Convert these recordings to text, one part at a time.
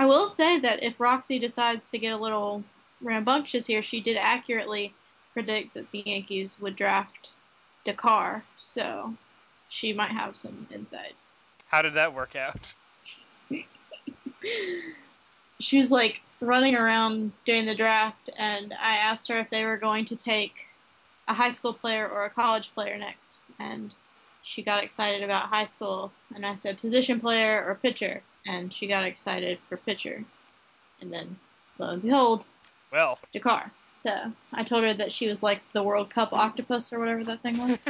I will say that if Roxy decides to get a little rambunctious here, she did accurately predict that the Yankees would draft Dakar, so she might have some insight. How did that work out? She was like running around during the draft, and I asked her if they were going to take a high school player or a college player next, and she got excited about high school, and I said position player or pitcher, and she got excited for pitcher, and then lo and behold, Well, Dakar. So I told her that she was like the World Cup octopus or whatever that thing was.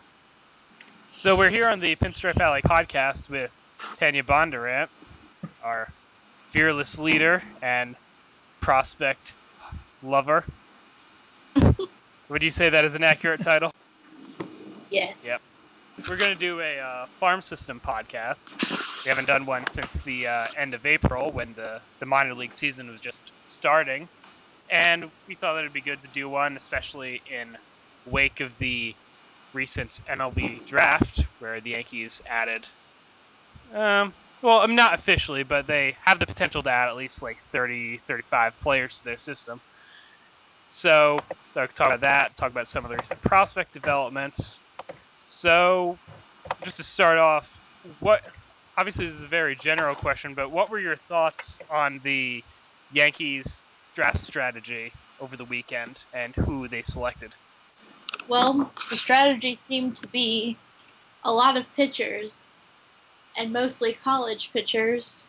so we're here on the Pinstripe Alley podcast with Tanya Bondurant, our fearless leader and prospect lover. Would you say that is an accurate title? Yes. Yep. We're going to do a farm system podcast. We haven't done one since the end of April when the minor league season was just starting. And we thought that it'd be good to do one, especially in wake of the recent MLB draft, where the Yankees added, well, not officially, but they have the potential to add at least like 30, 35 players to their system. So, talk about that, talk about some of the recent prospect developments. So, just to start off, obviously this is a very general question, but what were your thoughts on the Yankees draft strategy over the weekend and who they selected? Well, the strategy seemed to be a lot of pitchers, and mostly college pitchers.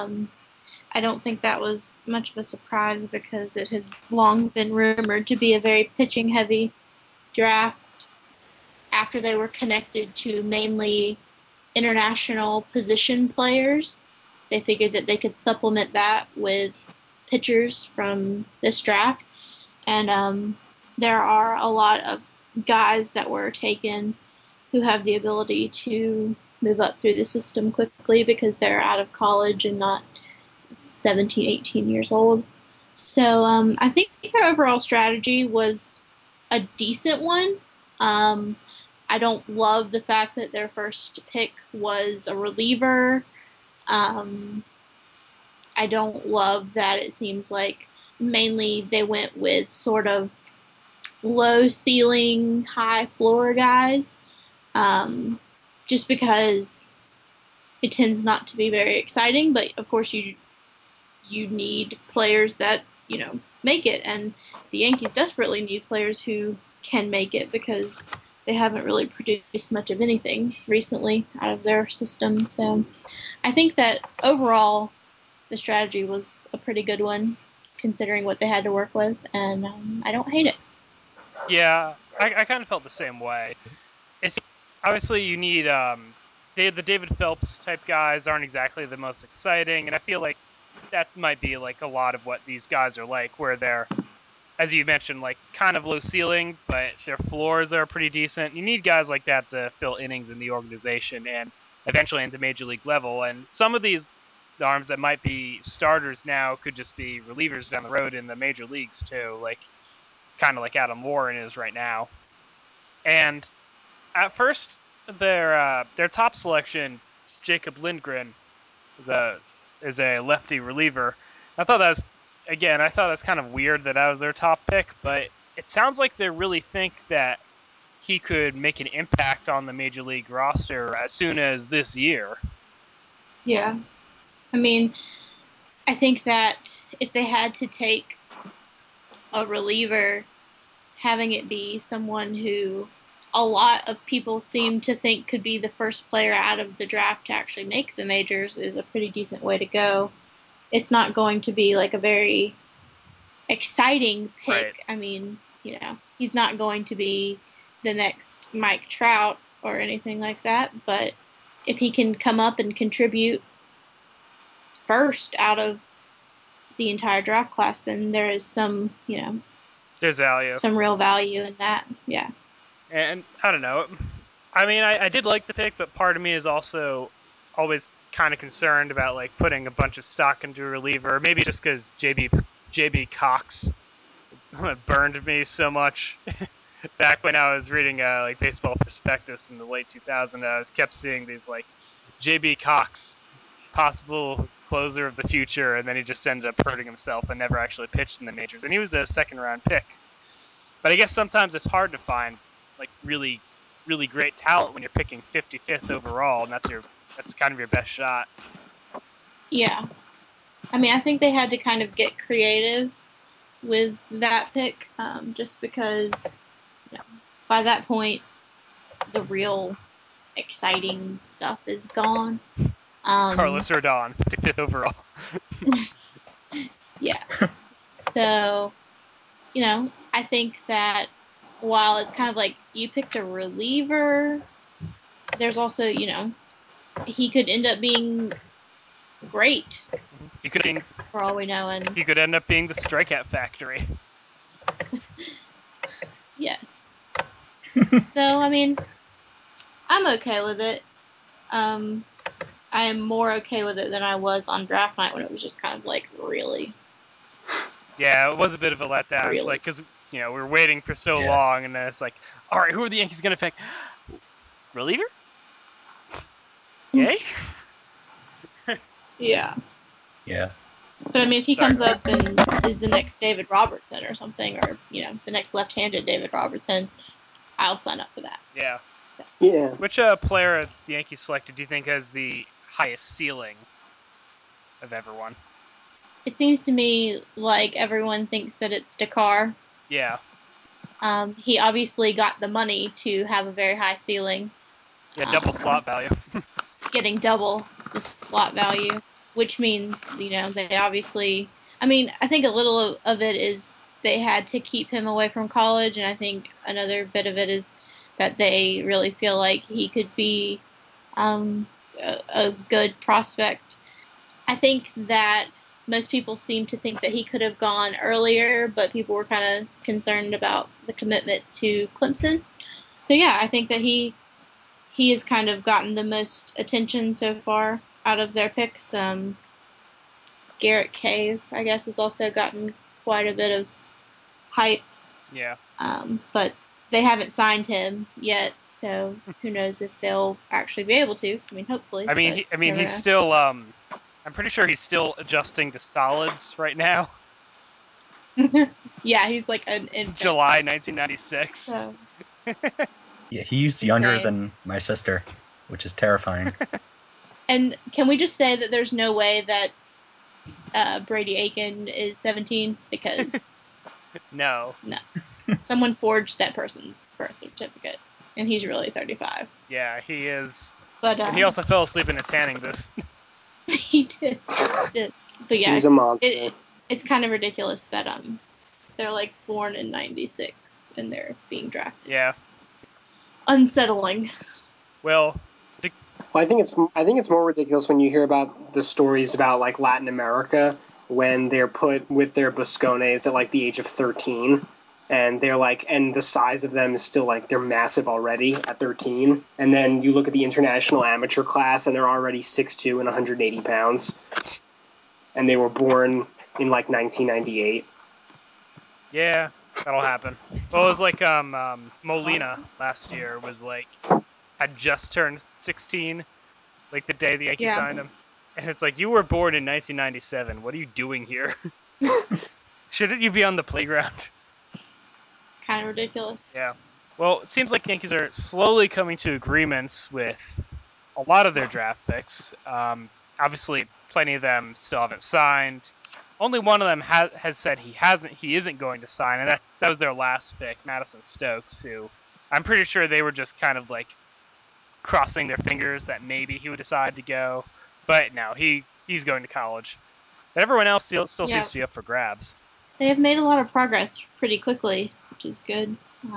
I don't think that was much of a surprise because it had long been rumored to be a very pitching heavy draft after they were connected to mainly international position players. They figured that they could supplement that with pitchers from this draft. And there are a lot of guys that were taken who have the ability to move up through the system quickly because they're out of college and not 17, 18 years old. So I think their overall strategy was a decent one. I don't love the fact that their first pick was a reliever. I don't love that it seems like mainly they went with sort of low ceiling, high floor guys, just because it tends not to be very exciting. But of course, you need players that make it, and the Yankees desperately need players who can make it because they haven't really produced much of anything recently out of their system. So I think that overall the strategy was a pretty good one considering what they had to work with, and I don't hate it. Yeah, I kind of felt the same way. It's obviously you need the David Phelps type guys aren't exactly the most exciting, and I feel like that might be like a lot of what these guys are like, where they're, as you mentioned, like kind of low ceiling, but their floors are pretty decent. You need guys like that to fill innings in the organization and eventually into major league level. And some of these arms that might be starters now could just be relievers down the road in the major leagues too, like kind of like Adam Warren is right now. And at first, their top selection, Jacob Lindgren, is a lefty reliever. I thought that's kind of weird that was their top pick, but it sounds like they really think that he could make an impact on the major league roster as soon as this year. Yeah. I mean, I think that if they had to take a reliever, having it be someone who a lot of people seem to think could be the first player out of the draft to actually make the majors is a pretty decent way to go. It's not going to be like a very exciting pick. Right. I mean, he's not going to be the next Mike Trout or anything like that, but if he can come up and contribute first out of the entire draft class, then there is some, there's value, some real value in that. Yeah. And I don't know. I mean, I did like the pick, but part of me is also always kind of concerned about like putting a bunch of stock into a reliever. Maybe just because JB Cox burned me so much. Back when I was reading like Baseball Prospectus in the late 2000s, I kept seeing these like JB Cox possible closer of the future, and then he just ended up hurting himself and never actually pitched in the majors. And he was a second-round pick. But I guess sometimes it's hard to find like really, really great talent when you're picking 55th overall, and that's kind of your best shot. Yeah. I mean, I think they had to kind of get creative with that pick, just because by that point, the real exciting stuff is gone. Carlos Rodon, 55th overall. Yeah. So, I think that while it's kind of like you picked a reliever, there's also, he could end up being great. He could, for all we know, and he could end up being the strikeout factory. Yes. So, I mean, I'm okay with it. I am more okay with it than I was on draft night when it was just kind of like, really? Yeah, it was a bit of a letdown. Really? Like, because, we were waiting for so long, and then it's like, all right, who are the Yankees going to pick? Reliever? Yay? Yeah. Yeah. But I mean, if he comes up and is the next David Robertson or something, or, the next left-handed David Robertson, I'll sign up for that. Yeah. So. Yeah. Which player the Yankees selected do you think has the highest ceiling of everyone? It seems to me like everyone thinks that it's Dakar. Yeah. He obviously got the money to have a very high ceiling. Yeah, double slot value. Getting double the slot value, which means, they obviously... I mean, I think a little of it is they had to keep him away from college, and I think another bit of it is that they really feel like he could be a good prospect. I think that most people seem to think that he could have gone earlier, but people were kind of concerned about the commitment to Clemson. So yeah, I think that he has kind of gotten the most attention so far out of their picks. Garrett Cave, I guess, has also gotten quite a bit of hype. Yeah. But they haven't signed him yet, so who knows if they'll actually be able to. I mean, hopefully. I mean, he's still. I'm pretty sure he's still adjusting to solids right now. Yeah, he's like an infant. July 1996. So. Yeah, he's younger than my sister, which is terrifying. And can we just say that there's no way that Brady Aiken is 17? Because no. Someone forged that person's birth certificate, and he's really 35. Yeah, he is. But and he also fell asleep in a tanning booth. He did. But yeah, he's a monster. It's kind of ridiculous that they're like born in '96 and they're being drafted. Yeah. Unsettling. Well, I think it's more ridiculous when you hear about the stories about like Latin America when they're put with their Boscones at like the age of 13, and they're like, and the size of them is still like they're massive already at 13, and then you look at the international amateur class and they're already 6'2" and 180 pounds, and they were born in like 1998. Yeah, that'll happen. Well, it was like Molina last year was like had just turned 16, like the day the Yankees signed him, and it's like, you were born in 1997. What are you doing here? Shouldn't you be on the playground? Kind of ridiculous. Yeah. Well, it seems like Yankees are slowly coming to agreements with a lot of their draft picks. Obviously, plenty of them still haven't signed. Only one of them has said he isn't going to sign, and that was their last pick, Madison Stokes, who I'm pretty sure they were just kind of like crossing their fingers that maybe he would decide to go. But no, he's going to college. But everyone else still seems to be up for grabs. They have made a lot of progress pretty quickly, which is good.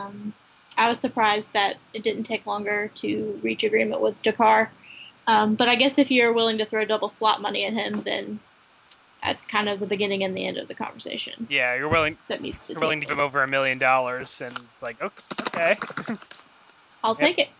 I was surprised that it didn't take longer to reach agreement with Dakar. But I guess if you're willing to throw double slot money at him, then that's kind of the beginning and the end of the conversation. Yeah, you're willing. That needs to you're willing to give him over $1 million, and like, okay. I'll take it.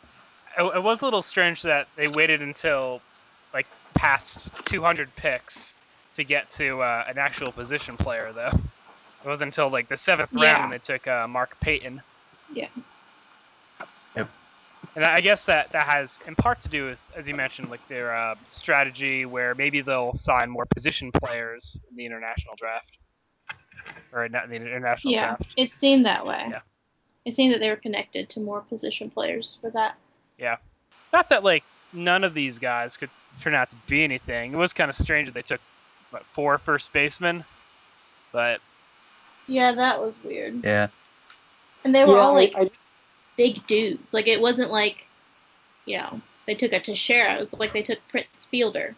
It was a little strange that they waited until like past 200 picks to get to an actual position player, though. It wasn't until like the 7th round when they took Mark Payton. Yeah. Yep. And I guess that has in part to do with, as you mentioned, like their strategy, where maybe they'll sign more position players in the international draft, or not the international Yeah, draft. it seemed that way. Yeah. It seemed that they were connected to more position players for that. Yeah. Not that, like, none of these guys could turn out to be anything. It was kind of strange that they took, 4 first basemen, but... Yeah, that was weird. Yeah. And they were all, like, I big dudes. Like, it wasn't like, they took a Teixeira. It was like they took Prince Fielder.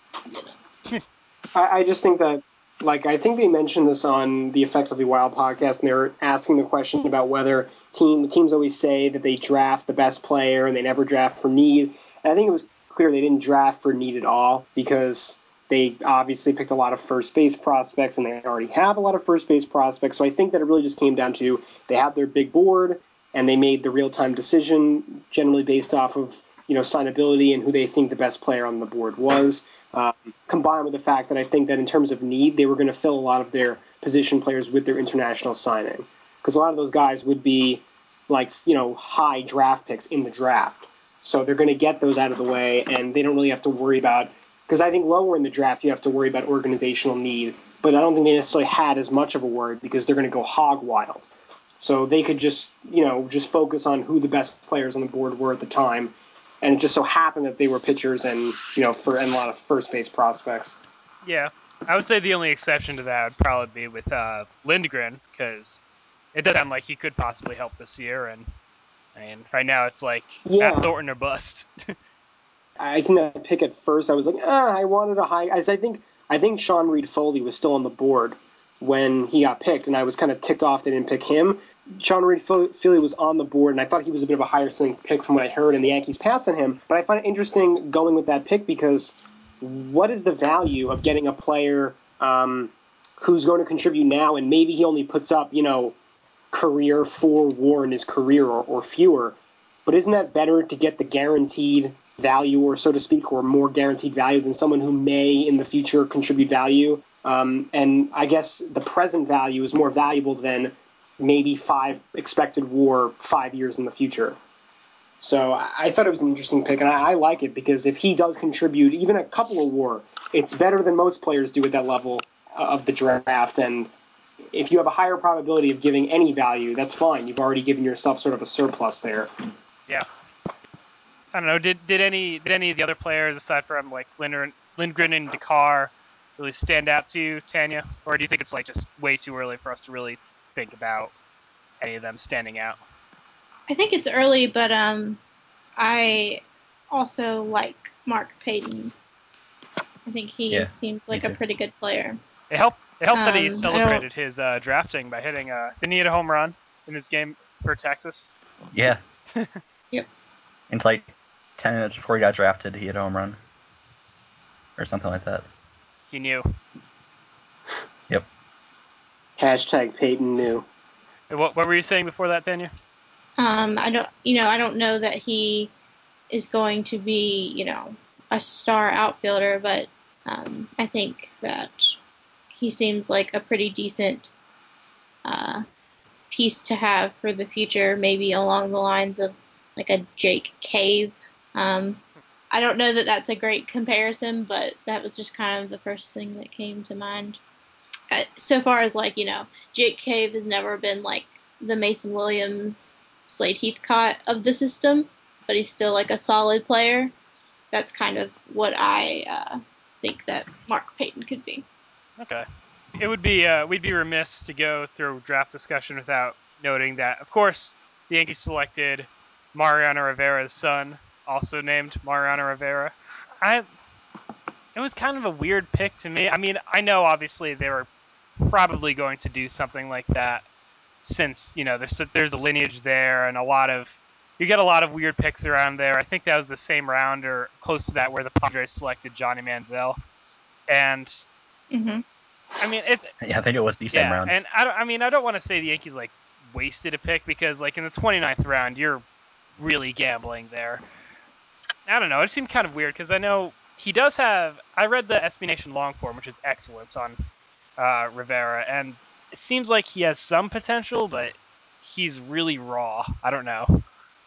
I just think that, like, I think they mentioned this on the Effectively Wild podcast, and they were asking the question about whether teams always say that they draft the best player and they never draft for need. And I think it was clear they didn't draft for need at all because they obviously picked a lot of first base prospects, and they already have a lot of first base prospects. So I think that it really just came down to they had their big board, and they made the real-time decision generally based off of signability and who they think the best player on the board was. Combined with the fact that I think that in terms of need, they were going to fill a lot of their position players with their international signing. Because a lot of those guys would be like, high draft picks in the draft. So they're going to get those out of the way, and they don't really have to worry about, because I think lower in the draft you have to worry about organizational need, but I don't think they necessarily had as much of a worry because they're going to go hog wild. So they could just focus on who the best players on the board were at the time, and it just so happened that they were pitchers and and a lot of first base prospects. Yeah, I would say the only exception to that would probably be with Lindgren, because it does sound like he could possibly help this year, and right now it's like Matt Thornton or bust. I think that pick at first, I was like, I wanted a high. I think Sean Reed Foley was still on the board when he got picked, and I was kind of ticked off they didn't pick him. Sean Reed Foley was on the board, and I thought he was a bit of a higher ceiling pick from what I heard, and the Yankees passed on him. But I find it interesting going with that pick because what is the value of getting a player who's going to contribute now, and maybe he only puts up, career 4 WAR in his career or fewer, but isn't that better to get the guaranteed value, or so to speak, or more guaranteed value than someone who may in the future contribute value? And I guess the present value is more valuable than maybe 5 expected WAR 5 years in the future. So I thought it was an interesting pick, and I like it because if he does contribute even a couple of WAR, it's better than most players do at that level of the draft. And if you have a higher probability of giving any value, that's fine. You've already given yourself sort of a surplus there. Yeah. I don't know. Did any of the other players aside from like Lindgren and Dakar really stand out to you, Tanya, or do you think it's like just way too early for us to really think about any of them standing out? I think it's early, but I also like Mark Payton. I think he seems like a pretty good player. It helped that he celebrated his drafting by hitting didn't he hit a home run in his game for Texas? Yeah. Yep. And like 10 minutes before he got drafted, he hit a home run. Or something like that. He knew. Yep. Hashtag Peyton knew. What were you saying before that, Tanya? I don't know that he is going to be, a star outfielder, but I think that he seems like a pretty decent piece to have for the future, maybe along the lines of like a Jake Cave. I don't know that that's a great comparison, but that was just kind of the first thing that came to mind. So far as Jake Cave has never been like the Mason Williams, Slade Heathcott of the system, but he's still like a solid player. That's kind of what I think that Mark Payton could be. Okay. It would be we'd be remiss to go through draft discussion without noting that, of course, the Yankees selected Mariano Rivera's son, also named Mariano Rivera. It was kind of a weird pick to me. I mean, I know obviously they were probably going to do something like that since, there's a lineage there and you get a lot of weird picks around there. I think that was the same round or close to that where the Padres selected Johnny Manziel. And I mean, I think it was the same round. And I don't want to say the Yankees wasted a pick because in the 29th round you're really gambling there. I don't know. It seemed kind of weird because I know he does have. I read the SB Nation long form, which is excellent on Rivera, and it seems like he has some potential, but he's really raw. I don't know.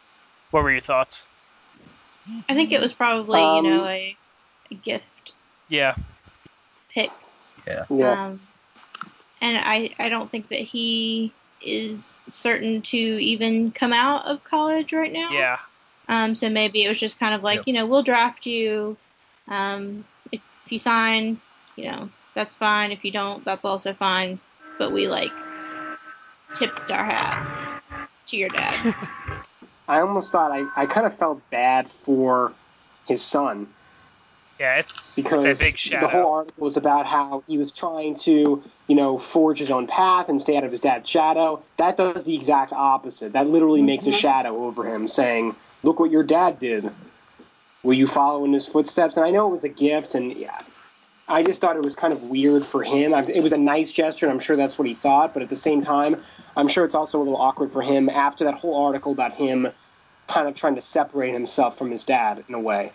What were your thoughts? I think it was probably, a gift Yeah. pick. Yeah. And I don't think that he is certain to even come out of college right now. Yeah. So maybe it was just kind of like, Yep. we'll draft you. If you sign, that's fine. If you don't, that's also fine. But we tipped our hat to your dad. I almost thought I kind of felt bad for his son. Yeah, because a big shadow. the whole article was about how he was trying to, forge his own path and stay out of his dad's shadow. That does the exact opposite. That literally makes a shadow over him, saying, "Look what your dad did. Will you follow in his footsteps?" And I know it was a gift, and I just thought it was kind of weird for him. It was a nice gesture, and I'm sure that's what he thought. But at the same time, I'm sure it's also a little awkward for him after that whole article about him kind of trying to separate himself from his dad in a way.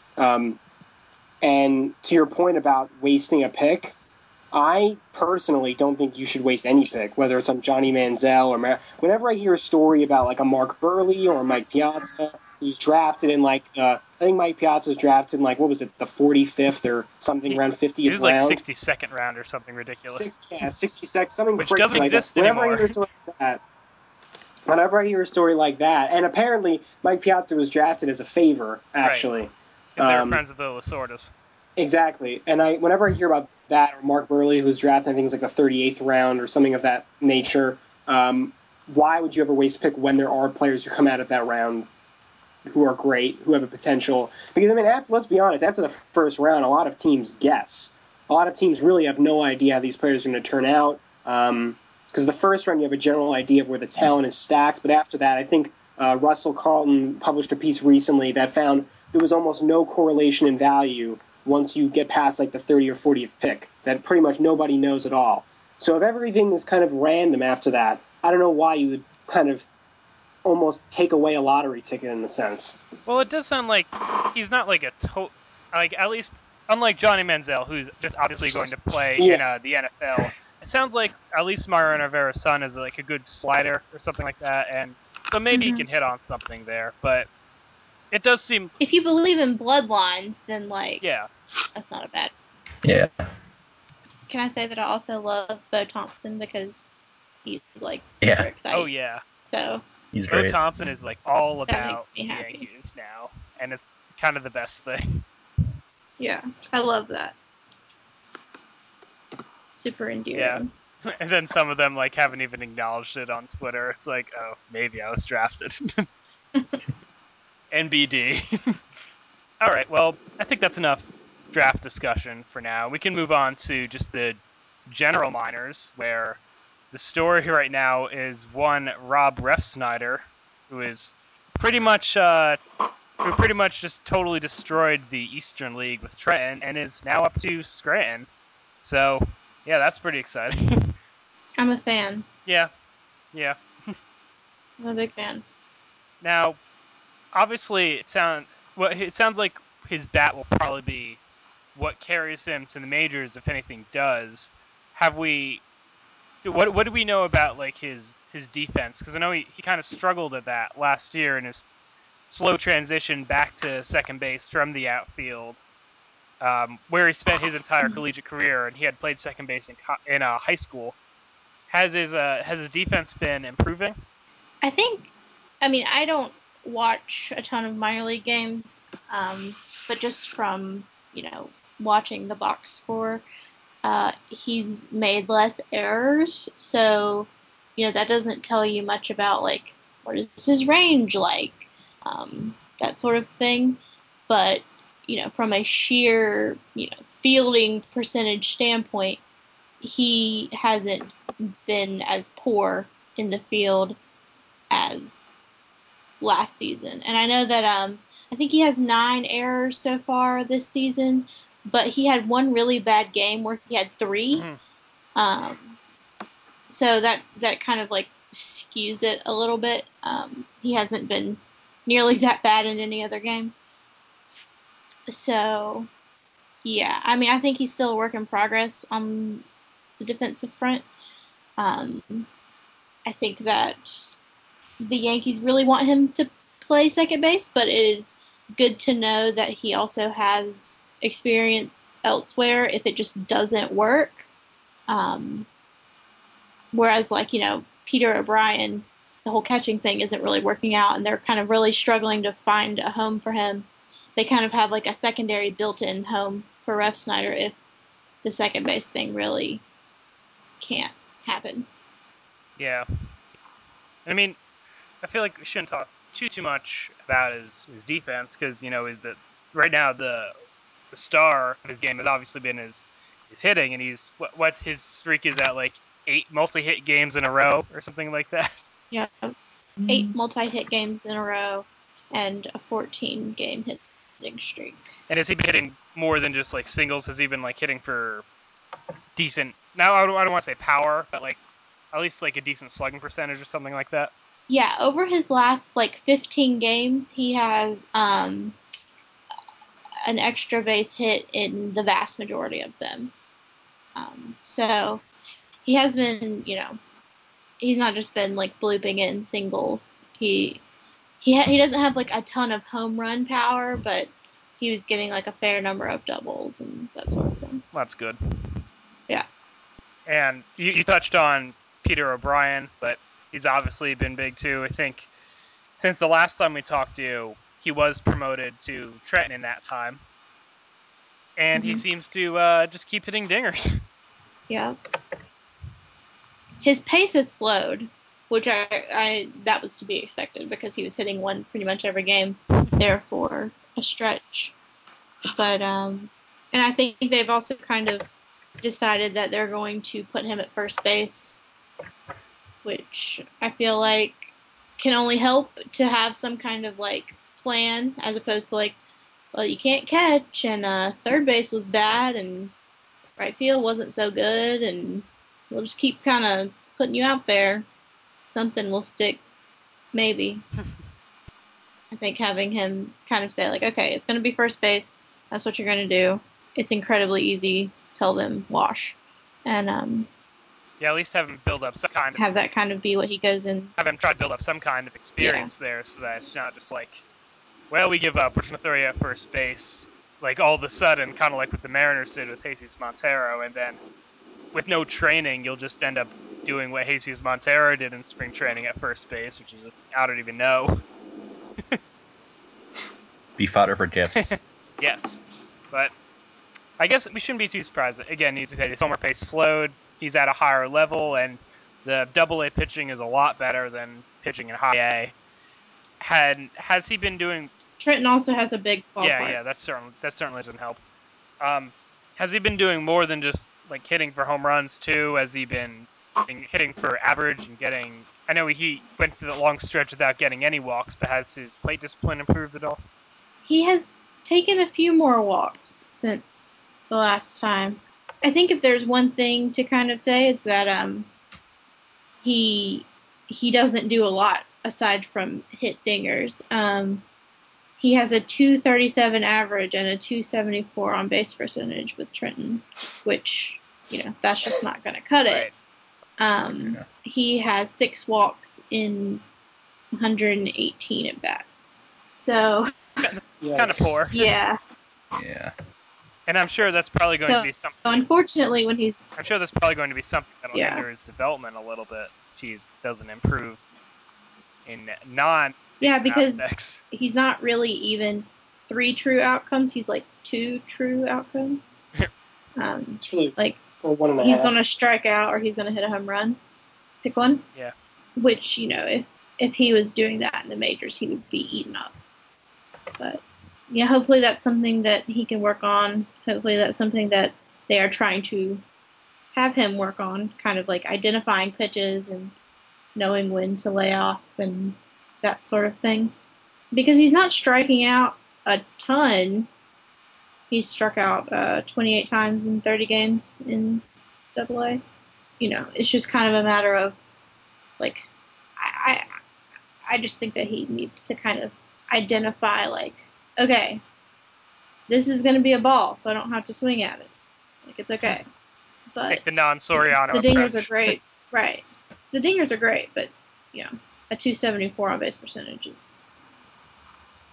And to your point about wasting a pick, I personally don't think you should waste any pick, whether it's on Johnny Manziel or whenever I hear a story about a Mark Burley or Mike Piazza, who's drafted in I think Mike Piazza was drafted in what was it, the 45th or something, around 50th round? 62nd round or something ridiculous. 60 something which crazy doesn't like exist that. Whenever anymore. I hear a story like that, and apparently Mike Piazza was drafted as a favor, actually. Right. Because they were friends with the Lasordas. Exactly. And whenever I hear about that, or Mark Burley, who's drafted, I think it was the 38th round or something of that nature, why would you ever waste a pick when there are players who come out of that round who are great, who have a potential? Because, let's be honest, after the first round, a lot of teams guess. A lot of teams really have no idea how these players are going to turn out. Because the first round, you have a general idea of where the talent is stacked. But after that, I think Russell Carlton published a piece recently that found there was almost no correlation in value once you get past the 30th or 40th pick, that pretty much nobody knows at all. So if everything is kind of random after that, I don't know why you would kind of almost take away a lottery ticket in a sense. Well, it does sound like he's not at least unlike Johnny Manziel, who's just obviously going to play in the NFL. It sounds like at least Mariano Rivera's son is a good slider or something like that, and so maybe he can hit on something there. But it does seem, if you believe in bloodlines, then yeah, that's not a bad. Yeah. Can I say that I also love Bo Thompson because he's super exciting. Oh yeah. So He's Bo great. Thompson is all that about makes me happy. Yankees now, and it's kind of the best thing. Yeah, I love that. Super endearing. Yeah. And then some of them haven't even acknowledged it on Twitter. It's oh, maybe I was drafted. NBD. All right, well, I think that's enough draft discussion for now. We can move on to just the general minors, where the story right now is one Rob Refsnyder, who is pretty much just totally destroyed the Eastern League with Trenton and is now up to Scranton. So, yeah, that's pretty exciting. I'm a fan. Yeah. I'm a big fan. Now, obviously, it sounds like his bat will probably be what carries him to the majors if anything does. What do we know about his defense? Because I know he kind of struggled at that last year in his slow transition back to second base from the outfield, where he spent his entire collegiate career, and he had played second base in high school. Has his defense been improving? I don't watch a ton of minor league games, but just from watching the box score, he's made less errors. So that doesn't tell you much about what is his range like, that sort of thing. But from a sheer fielding percentage standpoint, he hasn't been as poor in the field as last season. And I know that I think he has 9 errors so far this season, but he had one really bad game where he had 3. So that kind of skews it a little bit. He hasn't been nearly that bad in any other game. So yeah, I think he's still a work in progress on the defensive front. I think that the Yankees really want him to play second base, but it is good to know that he also has experience elsewhere if it just doesn't work. Whereas, like, Peter O'Brien, the whole catching thing isn't really working out, and they're kind of really struggling to find a home for him. They kind of have like a secondary built-in home for Refsnyder if the second base thing really can't happen. Yeah. I mean, I feel like we shouldn't talk too much about his defense because is that right now the star of his game has obviously been his hitting, and he's what's his streak is at like 8 multi-hit games in a row or something like that. Yeah, 8 multi-hit games in a row and a 14-game hitting streak. And has he been hitting more than just like singles? Has he been like hitting for decent? Now I don't want to say power, but like at least like a decent slugging percentage or something like that. Yeah, over his last like 15 games, he has an extra base hit in the vast majority of them. So he has been, he's not just been like blooping in singles. He doesn't have like a ton of home run power, but he was getting like a fair number of doubles and that sort of thing. Well, that's good. Yeah. And you touched on Peter O'Brien, but he's obviously been big too. I think since the last time we talked to you, he was promoted to Trenton in that time. And he seems to just keep hitting dingers. Yeah. His pace has slowed, which I that was to be expected because he was hitting one pretty much every game there for a stretch. But and I think they've also kind of decided that they're going to put him at first base, which I feel like can only help to have some kind of like plan as opposed to like, well, you can't catch and third base was bad and right field wasn't so good and we'll just keep kind of putting you out there. Something will stick, maybe. I think having him kind of say like, okay, it's going to be first base. That's what you're going to do. It's incredibly easy. Tell them wash, and yeah, at least have him build up some kind of have that kind of be what he goes in. have him try to build up some kind of experience there, so that it's not just like, well, we give up. We're just gonna throw you at first base, like all of a sudden, kind of like what the Mariners did with Jesus Montero, and then with no training, you'll just end up doing what Jesus Montero did in spring training at first base, which is I don't even know. Be fodder for gifts. Yes, but I guess we shouldn't be too surprised. Again, as you said, his homer pace slowed. He's at a higher level, and the Double-A pitching is a lot better than pitching in High A. Has he been doing? Trenton also has a big ballpark. Yeah, that certainly doesn't help. Has he been doing more than just like hitting for home runs too? Has he been hitting for average and getting? I know he went through the long stretch without getting any walks, but has his plate discipline improved at all? He has taken a few more walks since the last time. I think if there's one thing to kind of say, it's that he doesn't do a lot aside from hit dingers. He has a 237 average and a 274 on base percentage with Trenton, which, that's just not going to cut it. He has 6 walks in 118 at bats. So, kind of poor. Yeah. Yeah. And I'm sure that's probably going to be something. So unfortunately, I'm sure that's probably going to be something that'll hinder his development a little bit if he doesn't improve in because aspects. He's not really even 3 true outcomes. He's like 2 true outcomes. It's really like or 1.5. He's going to strike out or he's going to hit a home run. Pick one. Yeah. Which if he was doing that in the majors, he would be eaten up. But yeah, hopefully that's something that he can work on. Hopefully that's something that they are trying to have him work on, kind of like identifying pitches and knowing when to lay off and that sort of thing. Because he's not striking out a ton. He's struck out 28 times in 30 games in Double-A. It's just kind of a matter of, like, I just think that he needs to kind of identify, like, okay, this is going to be a ball, so I don't have to swing at it. Like, it's okay. But like the non-Soriano the dingers approach. are great. Right. The dingers are great, but, a 274 on base percentage is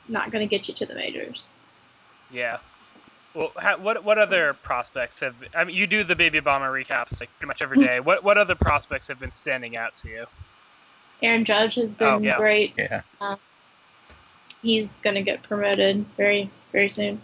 not going to get you to the majors. Yeah. Well, what other prospects have? I mean, you do the Baby Bomber recaps like pretty much every day. What other prospects have been standing out to you? Aaron Judge has been great. Yeah. He's going to get promoted very, very soon,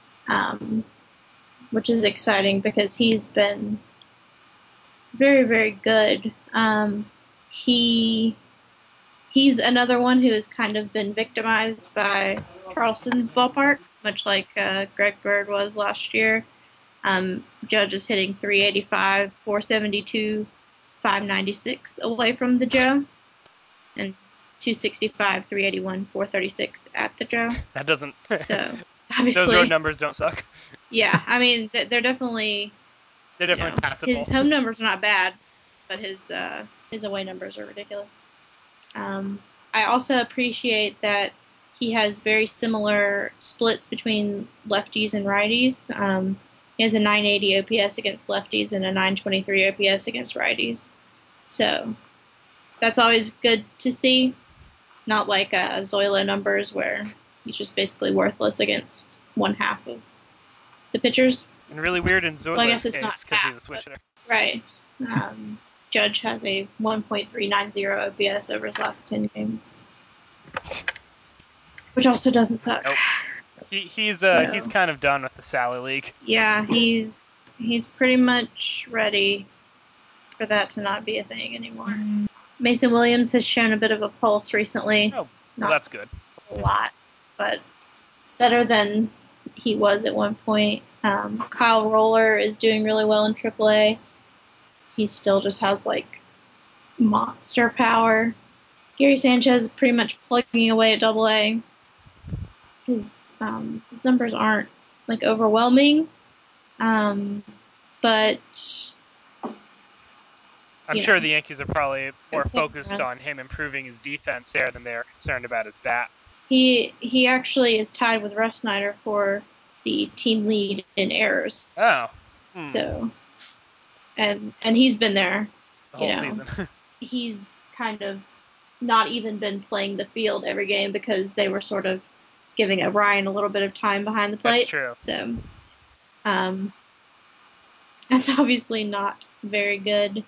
which is exciting because he's been very, very good. He's another one who has kind of been victimized by Charleston's ballpark, much like Greg Bird was last year. Judge is hitting 385, 472, 596 away from the Joe, and 265, 381, 436 at the Joe. That doesn't. So obviously, those road numbers don't suck. Yeah, I mean they're definitely passable. His home numbers are not bad, but his away numbers are ridiculous. I also appreciate that he has very similar splits between lefties and righties. He has a 980 OPS against lefties and a 923 OPS against righties. So that's always good to see. Not like Zoilo numbers where he's just basically worthless against one half of the pitchers. And really weird in Zoilo's I guess it's case not because bad, he's a switcher. Right. Judge has a 1.390 OPS over his last 10 games, which also doesn't suck. Nope. He's kind of done with the Sally League. Yeah, he's pretty much ready for that to not be a thing anymore. Mason Williams has shown a bit of a pulse recently. Oh, well, that's good. A lot, but better than he was at one point. Kyle Roller is doing really well in AAA. He still just has like monster power. Gary Sanchez is pretty much plugging away at AA. His numbers aren't like overwhelming, but I'm sure the Yankees are probably more focused on him improving his defense there than they're concerned about his bat. He actually is tied with Russ Snyder for the team lead in errors. Oh. So, and he's been there the whole season. He's kind of not even been playing the field every game because they were sort of giving O'Brien a little bit of time behind the plate. That's true. So, that's obviously not very good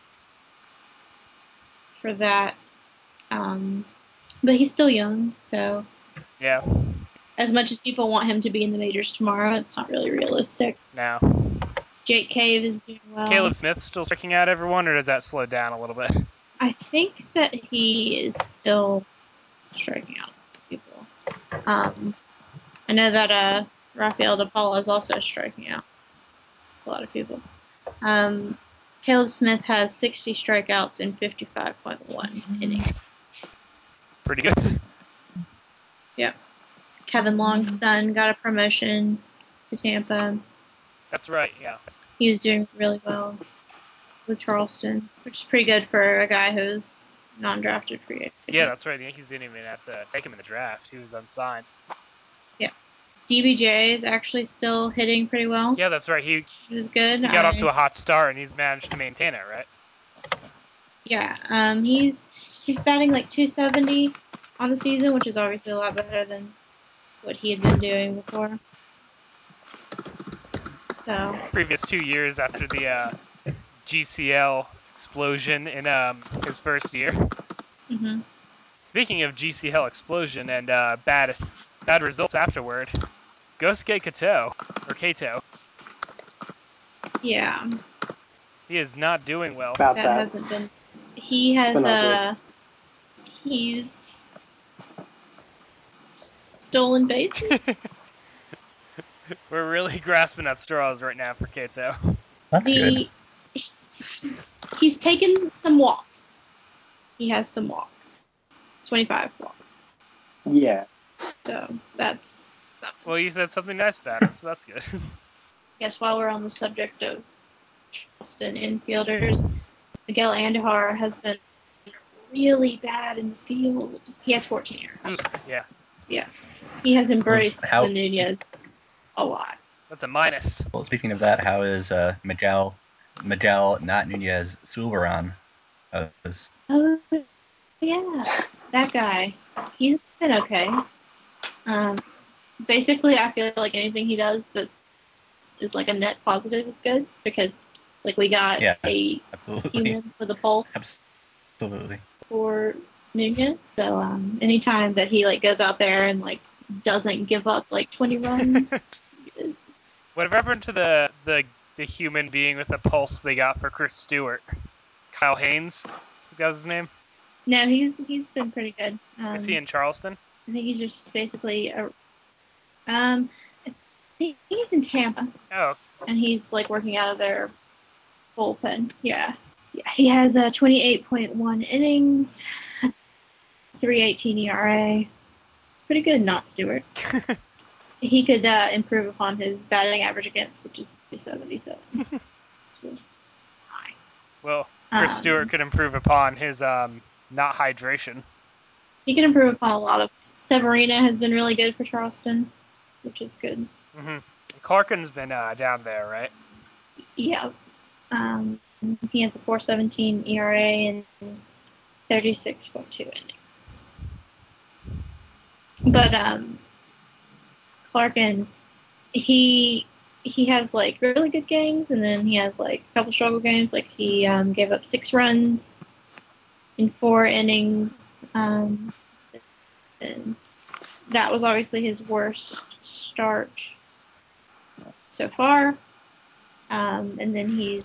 for that. But he's still young, so yeah. As much as people want him to be in the majors tomorrow, it's not really realistic. No. Jake Cave is doing well. Caleb Smith still striking out everyone, or does that slow down a little bit? I think that he is still striking out people. I know that Rafael DePaula is also striking out a lot of people. Caleb Smith has 60 strikeouts in 55.1 innings. Pretty good. Yep. Kevin Long's son got a promotion to Tampa. That's right, yeah. He was doing really well with Charleston, which is pretty good for a guy who's non-drafted free agent. Yeah, that's right. The Yankees didn't even have to take him in the draft. He was unsigned. Yeah. DBJ is actually still hitting pretty well. Yeah, that's right. He was good. He got off to a hot start, and he's managed to maintain it, right? Yeah. He's batting like 270 on the season, which is obviously a lot better than what he had been doing before. So previous 2 years after the GCL explosion in his first year. Mm-hmm. Speaking of GCL explosion and bad results afterward, Gosuke Kato. Yeah. He is not doing well. About that that. hasn't been. He has he's stolen bases. We're really grasping at straws right now for Kato. That's good. He's taken some walks. He has some walks. 25 walks. Yeah. So that's something. Well, you said something nice about it, so that's good. Guess while we're on the subject of Charleston infielders, Miguel Andujar has been really bad in the field. He has 14 errors. Yeah. Yeah. He has embraced Nunez a lot. That's a minus. Well, speaking of that, how is Miguel, not Nunez, Sulveron? Oh, yeah. That guy. He's been okay. Um, basically, I feel like anything he does that is like a net positive is good because, like, we got Yeah, a absolutely. human for the pulse Absolutely. for Nunez. So anytime that he like goes out there and like doesn't give up like 20 runs, Whatever happened to the human being with the pulse they got for Chris Stewart? Kyle Haynes? That was his name? no, he's been pretty good. Is he in Charleston? I think he's just basically a he's in Tampa Oh, and he's like working out of their bullpen. Yeah. He has a 28.1 innings, 3.18 ERA. Pretty good, not Stewart. He could improve upon his batting average against, which is 277. High. well, Chris Stewart could improve upon his not hydration. He can improve upon a lot of. Severina has been really good for Charleston, which is good. Mm-hmm. Clarkin's been down there, right? Yeah. He has a 4.17 ERA and 36.2 innings. But Clarkin, he has like really good games, and then he has like a couple struggle games. Like he gave up 6 runs in 4 innings, and that was obviously his worst start so far. And then he's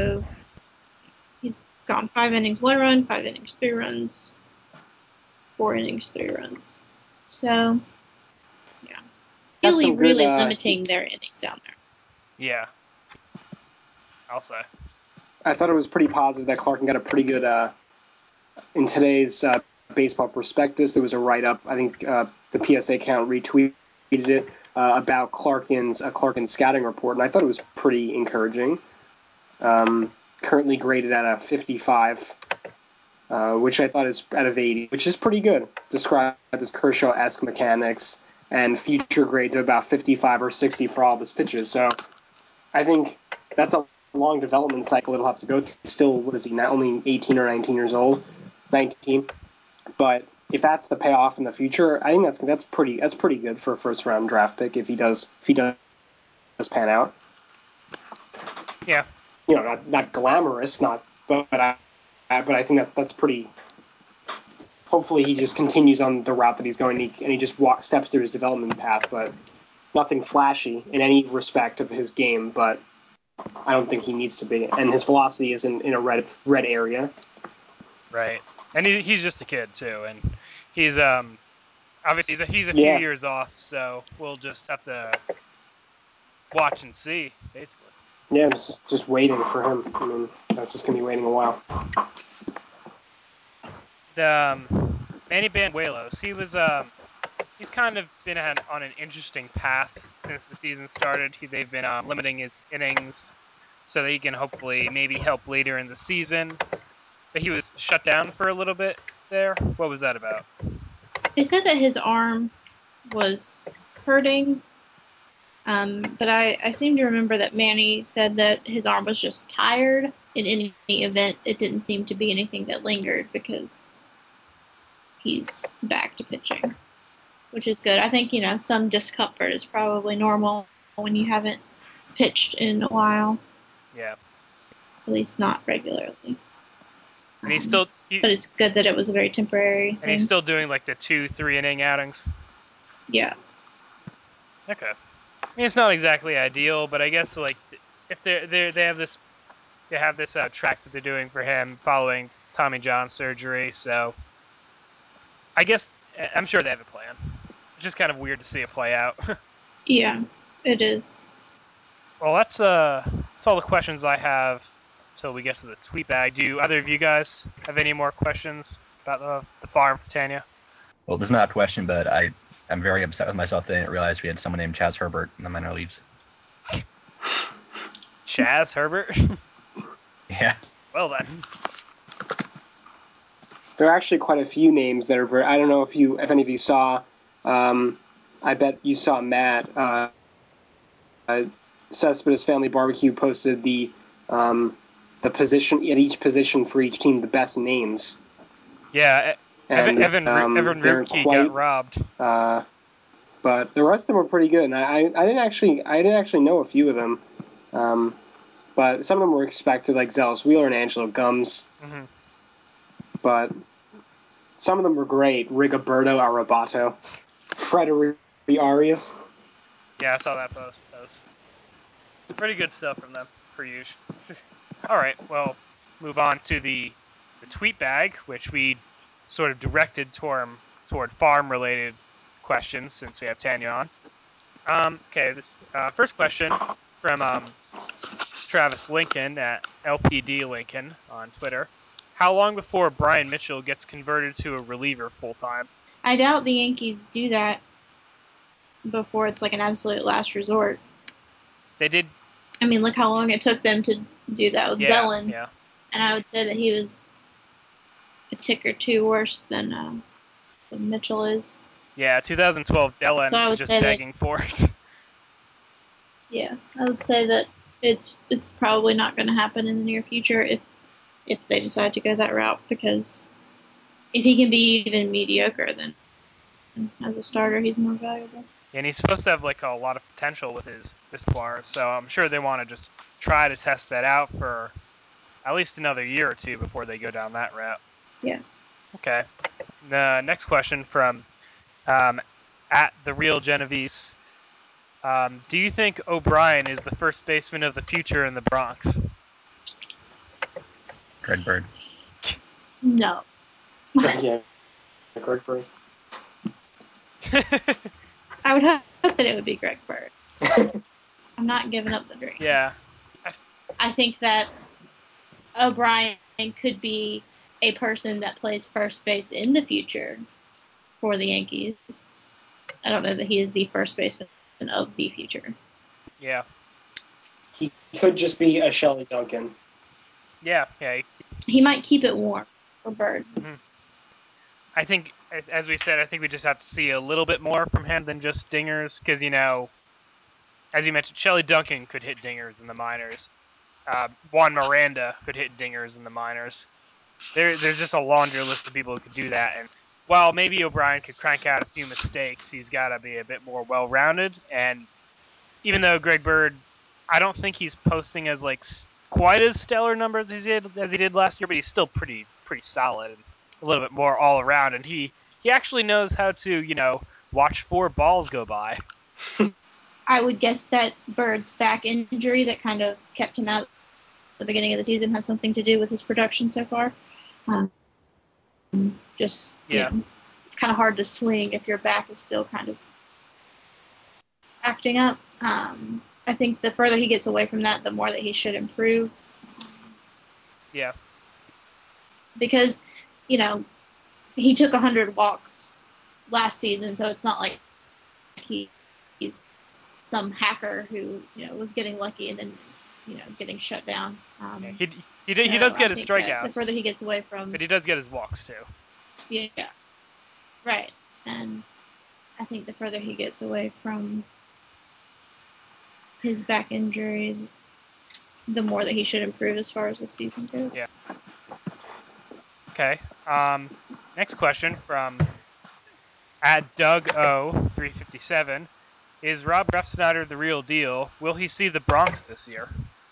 gone 5 innings, 1 run, 5 innings, 3 runs, 4 innings, 3 runs. So, yeah. Really limiting their innings down there. Yeah. I'll say. I thought it was pretty positive that Clarkin got a pretty good, in today's baseball prospectus, there was a write-up, I think the PSA account retweeted it, about Clarkin's scouting report, and I thought it was pretty encouraging. Currently graded at a 55, which I thought is out of 80, which is pretty good. Described as Kershaw-esque mechanics, and future grades of about 55 or 60 for all of his pitches. So I think that's a long development cycle it'll have to go through. Still, what is he, not only 18 or 19 years old? 19. But if that's the payoff in the future, I think that's pretty good for a first round draft pick if he does pan out. Yeah. You know, not glamorous, but I think that's pretty. Hopefully, he just continues on the route that he's going, and he just steps through his development path. But nothing flashy in any respect of his game. But I don't think he needs to be, and his velocity is in a red area. Right, and he's just a kid too, and he's obviously he's a few years off, so we'll just have to watch and see, basically. Yeah, just waiting for him. I mean, that's just gonna be waiting a while. Manny Banuelos, he's kind of been on an interesting path since the season started. They've been limiting his innings so that he can hopefully maybe help later in the season. But he was shut down for a little bit there. What was that about? They said that his arm was hurting, but I seem to remember that Manny said that his arm was just tired. In any event, it didn't seem to be anything that lingered because he's back to pitching, which is good. I think, some discomfort is probably normal when you haven't pitched in a while. Yeah. At least not regularly. And he's still... but it's good that it was a very temporary thing. He's still doing like the 2-3 inning outings? Yeah. Okay. I mean, it's not exactly ideal, but I guess like if they have this track that they're doing for him following Tommy John surgery, so I guess I'm sure they have a plan. It's just kind of weird to see it play out. Yeah, it is. Well, that's all the questions I have until we get to the tweet bag. Do either of you guys have any more questions about the farm for Tanya? Well, this is not a question, but I'm very upset with myself that I didn't realize we had someone named Chaz Herbert in the minor leagues. Chaz Herbert? Yeah. Well then. There are actually quite a few names that are very... I don't know if any of you saw... I bet you saw Matt. Cespedes Family Barbecue posted the position at each position for each team, the best names. Yeah, and Evan Ripke got robbed. But the rest of them were pretty good, and I didn't actually know a few of them, but some of them were expected, like Zealous Wheeler and Angelo Gums. Mm-hmm. But some of them were great. Rigoberto Arabato, Frederic Arias. Yeah, I saw that post. That was pretty good stuff from them, per usual. All right, well, move on to the tweet bag, which we sort of directed toward farm-related questions since we have Tanya on. Okay, this first question from Travis Lincoln at LPD Lincoln on Twitter. How long before Brian Mitchell gets converted to a reliever full-time? I doubt the Yankees do that before it's like an absolute last resort. They did. I mean, look how long it took them to do that with Bellin. Yeah. And I would say that he was a tick or two worse than Mitchell is. Yeah, 2012 Dellin was just begging for it. Yeah, I would say that it's probably not going to happen in the near future if they decide to go that route, because if he can be even mediocre, then as a starter he's more valuable. And he's supposed to have like a lot of potential with his reservoir, so I'm sure they want to just try to test that out for at least another year or two before they go down that route. Yeah. Okay. The next question from at the real Genovese. Do you think O'Brien is the first baseman of the future in the Bronx? Greg Bird. No. Yeah, Greg Bird. I would hope that it would be Greg Bird. I'm not giving up the dream. Yeah. I think that O'Brien could be a person that plays first base in the future for the Yankees. I don't know that he is the first baseman of the future. Yeah. He could just be a Shelley Duncan. Yeah. He might keep it warm for Bird. Mm-hmm. I think, as we said, I think we just have to see a little bit more from him than just dingers, because, as you mentioned, Shelley Duncan could hit dingers in the minors. Juan Miranda could hit dingers in the minors. There's just a laundry list of people who could do that, and while maybe O'Brien could crank out a few mistakes, he's got to be a bit more well-rounded, and even though Greg Bird, I don't think he's posting as quite as stellar numbers as he did last year, but he's still pretty solid and a little bit more all around, and he actually knows how to watch 4 balls go by. I would guess that Bird's back injury that kind of kept him out at the beginning of the season has something to do with his production so far. It's kind of hard to swing if your back is still kind of acting up. I think the further he gets away from that, the more that he should improve. Yeah. Because, he took 100 walks last season, so it's not like he's some hacker who, was getting lucky and then, getting shut down. He does get his strikeouts. The further he gets away from... But he does get his walks, too. Yeah. Right. And I think the further he gets away from his back injury, the more that he should improve as far as the season goes. Yeah. Okay. Next question from at Doug O 357 is Rob Refsnyder the real deal? Will he see the Bronx this year?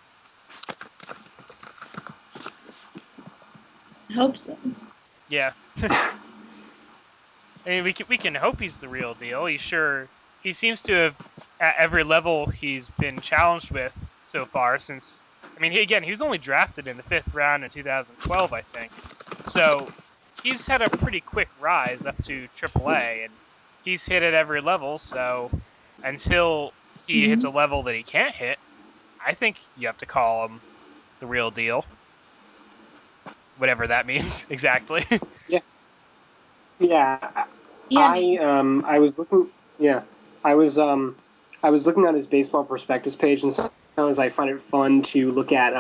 I hope so. Yeah. I mean, we can hope he's the real deal. He seems to have, at every level he's been challenged with so far since. I mean, he was only drafted in the 5th round in 2012, I think. So he's had a pretty quick rise up to AAA, and he's hit at every level. So until he hits a level that he can't hit, I think you have to call him the real deal. Whatever that means exactly. Yeah. I was looking. Yeah, I was looking at his baseball prospectus page, and sometimes I find it fun to look at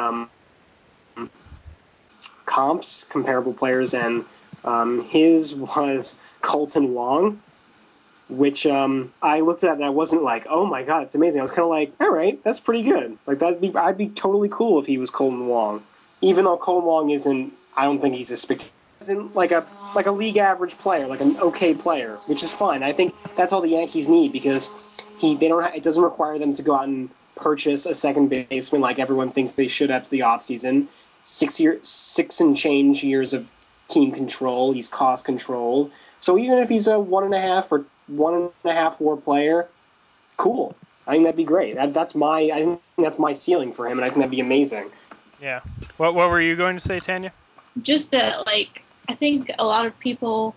comps, comparable players, and his was Colton Wong, which I looked at and I wasn't like, oh my god, it's amazing. I was kind of like, all right, that's pretty good. Like I'd be totally cool if he was Colton Wong, even though Colton Wong isn't. I don't think he's a spectacular in like a league average player, like an okay player, which is fine. I think that's all the Yankees need because it doesn't require them to go out and purchase a second baseman like everyone thinks they should after the offseason. 6 and change years of team control. He's cost control. So even if he's a 1.5 or 1.5 WAR player, cool. I think that'd be great. I think that's my ceiling for him, and I think that'd be amazing. Yeah. What were you going to say, Tanya? Just that, like, I think a lot of people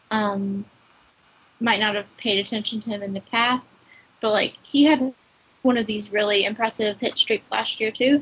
might not have paid attention to him in the past, but like he had one of these really impressive hit streaks last year too.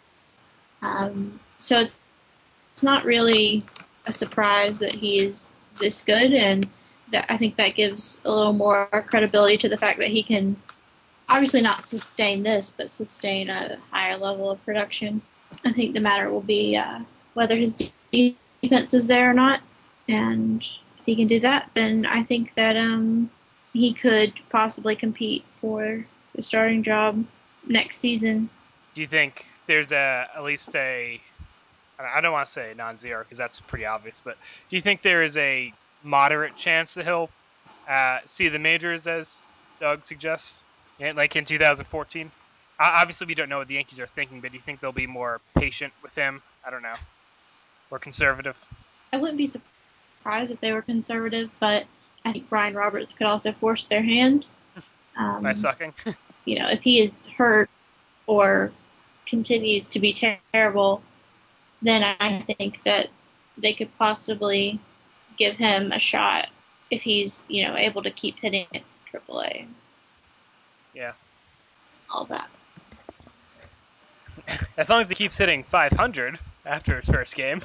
So it's not really a surprise that he is this good, and that I think that gives a little more credibility to the fact that he can obviously not sustain this, but sustain a higher level of production. I think the matter will be whether his defense is there or not, and if he can do that, then I think that he could possibly compete for the starting job next season. Do you think there's at least a, I don't want to say non-zero because that's pretty obvious, but do you think there is a moderate chance that he'll see the majors, as Doug suggests, like in 2014? Obviously, we don't know what the Yankees are thinking, but do you think they'll be more patient with him? I don't know. Or conservative? I wouldn't be surprised if they were conservative, but I think Brian Roberts could also force their hand. By sucking? If he is hurt or continues to be terrible, then I think that they could possibly give him a shot if he's, able to keep hitting at AAA. Yeah. All that. As long as he keeps hitting 500 after his first game.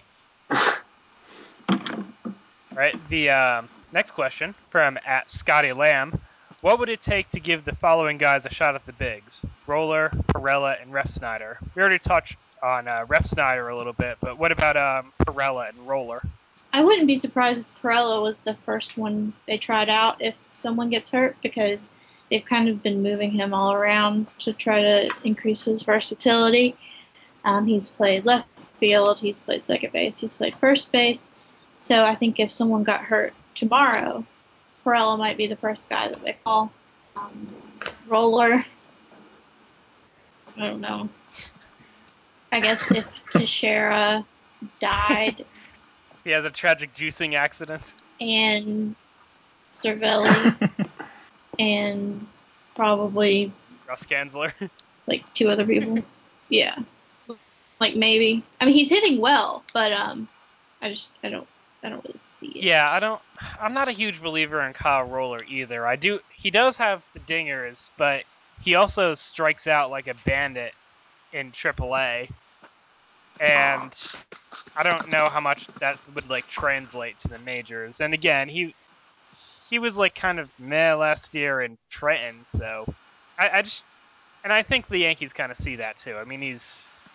Right. The next question from @ScottyLamb. What would it take to give the following guys a shot at the bigs? Roller, Pirela, and Refsnyder. We already touched on Refsnyder a little bit, but what about Pirela and Roller? I wouldn't be surprised if Pirela was the first one they tried out if someone gets hurt, because they've kind of been moving him all around to try to increase his versatility. He's played left field, he's played second base, he's played first base. So I think if someone got hurt tomorrow, Pirela might be the first guy that they call. Roller, I don't know. I guess if Teixeira died. He has a tragic juicing accident. And Cervelli. And probably Russ Gansler. like 2 other people. Yeah. Like maybe. I mean, he's hitting well, but I don't really see it. Yeah, I'm not a huge believer in Kyle Roller either. He does have the dingers, but he also strikes out like a bandit in AAA. And I don't know how much that would like translate to the majors. And again, he was like kind of meh last year in Trenton, so I think the Yankees kind of see that too. I mean, he's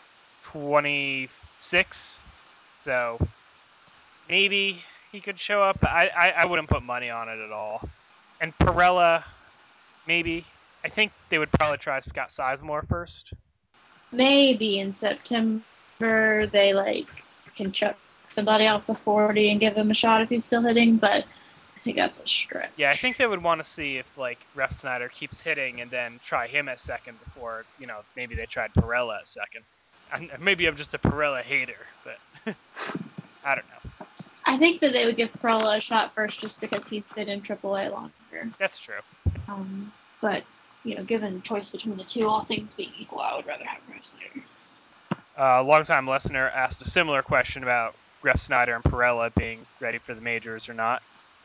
26, so maybe he could show up. I wouldn't put money on it at all. And Pirela, maybe. I think they would probably try Scott Sizemore first. Maybe in September they can chuck somebody off the 40 and give him a shot if he's still hitting, but I think that's a stretch. Yeah, I think they would want to see if Refsnyder keeps hitting and then try him at second before, maybe they tried Pirela at second. Maybe I'm just a Pirela hater, but I don't know. I think that they would give Pirela a shot first just because he's been in AAA longer. That's true. But, given a choice between the two, all things being equal, I would rather have Refsnyder. A longtime listener asked a similar question about Refsnyder and Pirela being ready for the majors or not.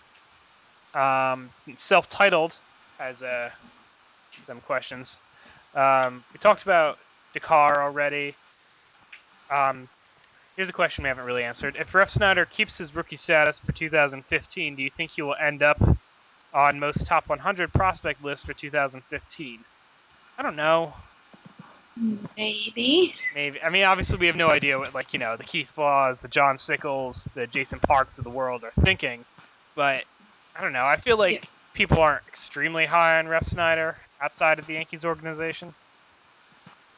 Self-titled has some questions. We talked about Dakar already. Here's a question we haven't really answered. If Refsnyder keeps his rookie status for 2015, do you think he will end up on most top 100 prospect list for 2015? I don't know. Maybe. I mean, obviously we have no idea what, the Keith Laws, the John Sickles, the Jason Parks of the world are thinking, but I don't know. I feel like people aren't extremely high on Refsnyder outside of the Yankees organization.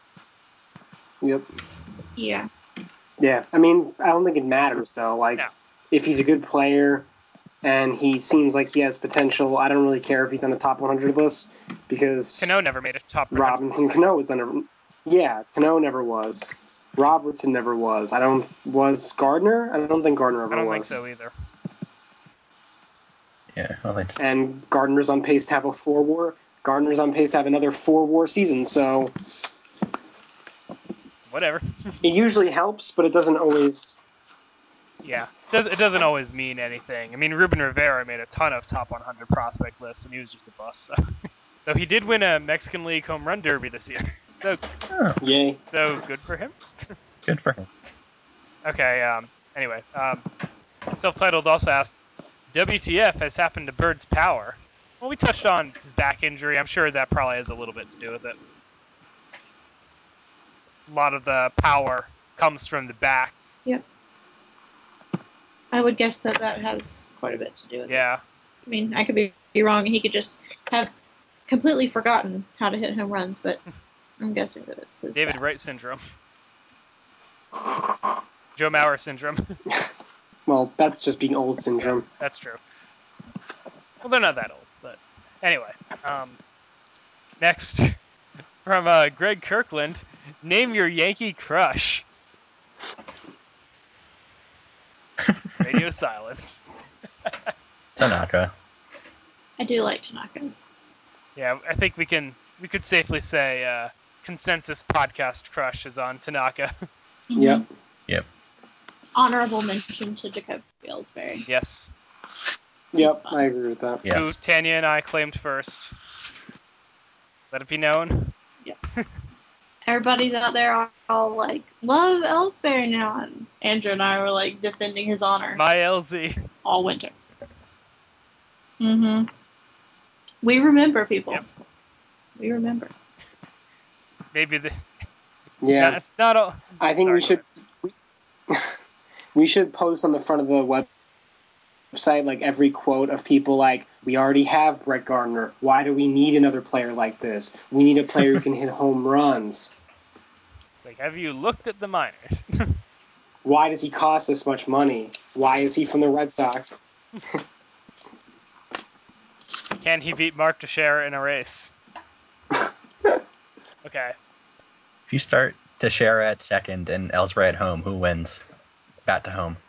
Yep. Yeah. Yeah, I mean, I don't think it matters though. No. if he's a good player and he seems like he has potential, I don't really care if he's on the top 100 list because Cano never made a top 100. Robinson Cano was on Cano never was. Robertson never was. Was Gardner? I don't think Gardner ever was. I don't think so either. Yeah, I don't think so. And Gardner's on pace to have a 4-WAR. Gardner's on pace to have another 4-WAR season, so Whatever. it usually helps, but it doesn't always. Yeah. It doesn't always mean anything. I mean, Ruben Rivera made a ton of top 100 prospect lists, and he was just a bust. So, so he did win a Mexican League home run derby this year. So, Yay. so good for him. Good for him. Okay. Anyway, self-titled also asked, WTF has happened to Bird's power? Well, we touched on his back injury. I'm sure that probably has a little bit to do with it. A lot of the power comes from the back. Yep. I would guess that has quite a bit to do with it. Yeah. I mean, I could be wrong. He could just have completely forgotten how to hit home runs, but I'm guessing that it's his David back. Wright syndrome. Joe Mauer syndrome. Well, that's just being old syndrome. That's true. Well, they're not that old, but anyway. Next, from Greg Kirkland, name your Yankee crush. Radio silence. Tanaka. I do like Tanaka. Yeah, I think we could safely say consensus podcast crush is on Tanaka. Yep. Yep. Honorable mention to Jacoby Ellsbury. Yes. Yep, He's fun. I agree with that. Yes. Who Tanya and I claimed first. Let it be known. Yes. Everybody's out there are all like, love Ellsbury now. And Andrew and I were like defending his honor My LZ. all winter. Mm-hmm. We remember, people. Yep. We remember. Maybe the Yeah. not all. I think Sorry, we should post on the front of the website like every quote of people like, we already have Brett Gardner. Why do we need another player like this? We need a player who can hit home runs. Like, have you looked at the minors? Why does he cost this much money? Why is he from the Red Sox? Can he beat Mark Teixeira in a race? Okay. If you start Teixeira at second and Ellsbury at home, who wins? Bat to home.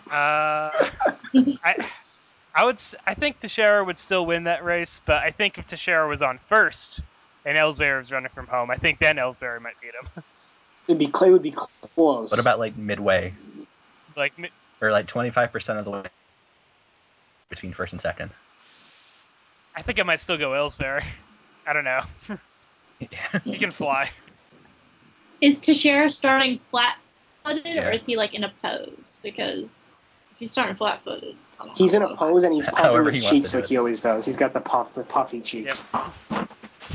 I think Teixeira would still win that race, but I think if Teixeira was on first and Ellsbury was running from home, I think then Ellsbury might beat him. Clay would be close. What about like midway? Like, Or like 25% of the way between first and second? I think I might still go Ellsbury. I don't know. Yeah. He can fly. Is Teixeira starting flat-footed, Yeah. or is he like in a pose? Because if he's starting flat-footed, I don't know. He's in a pose and he's pumping However his he wants cheeks to do like it. he always does. He's got the puffy cheeks. Yep.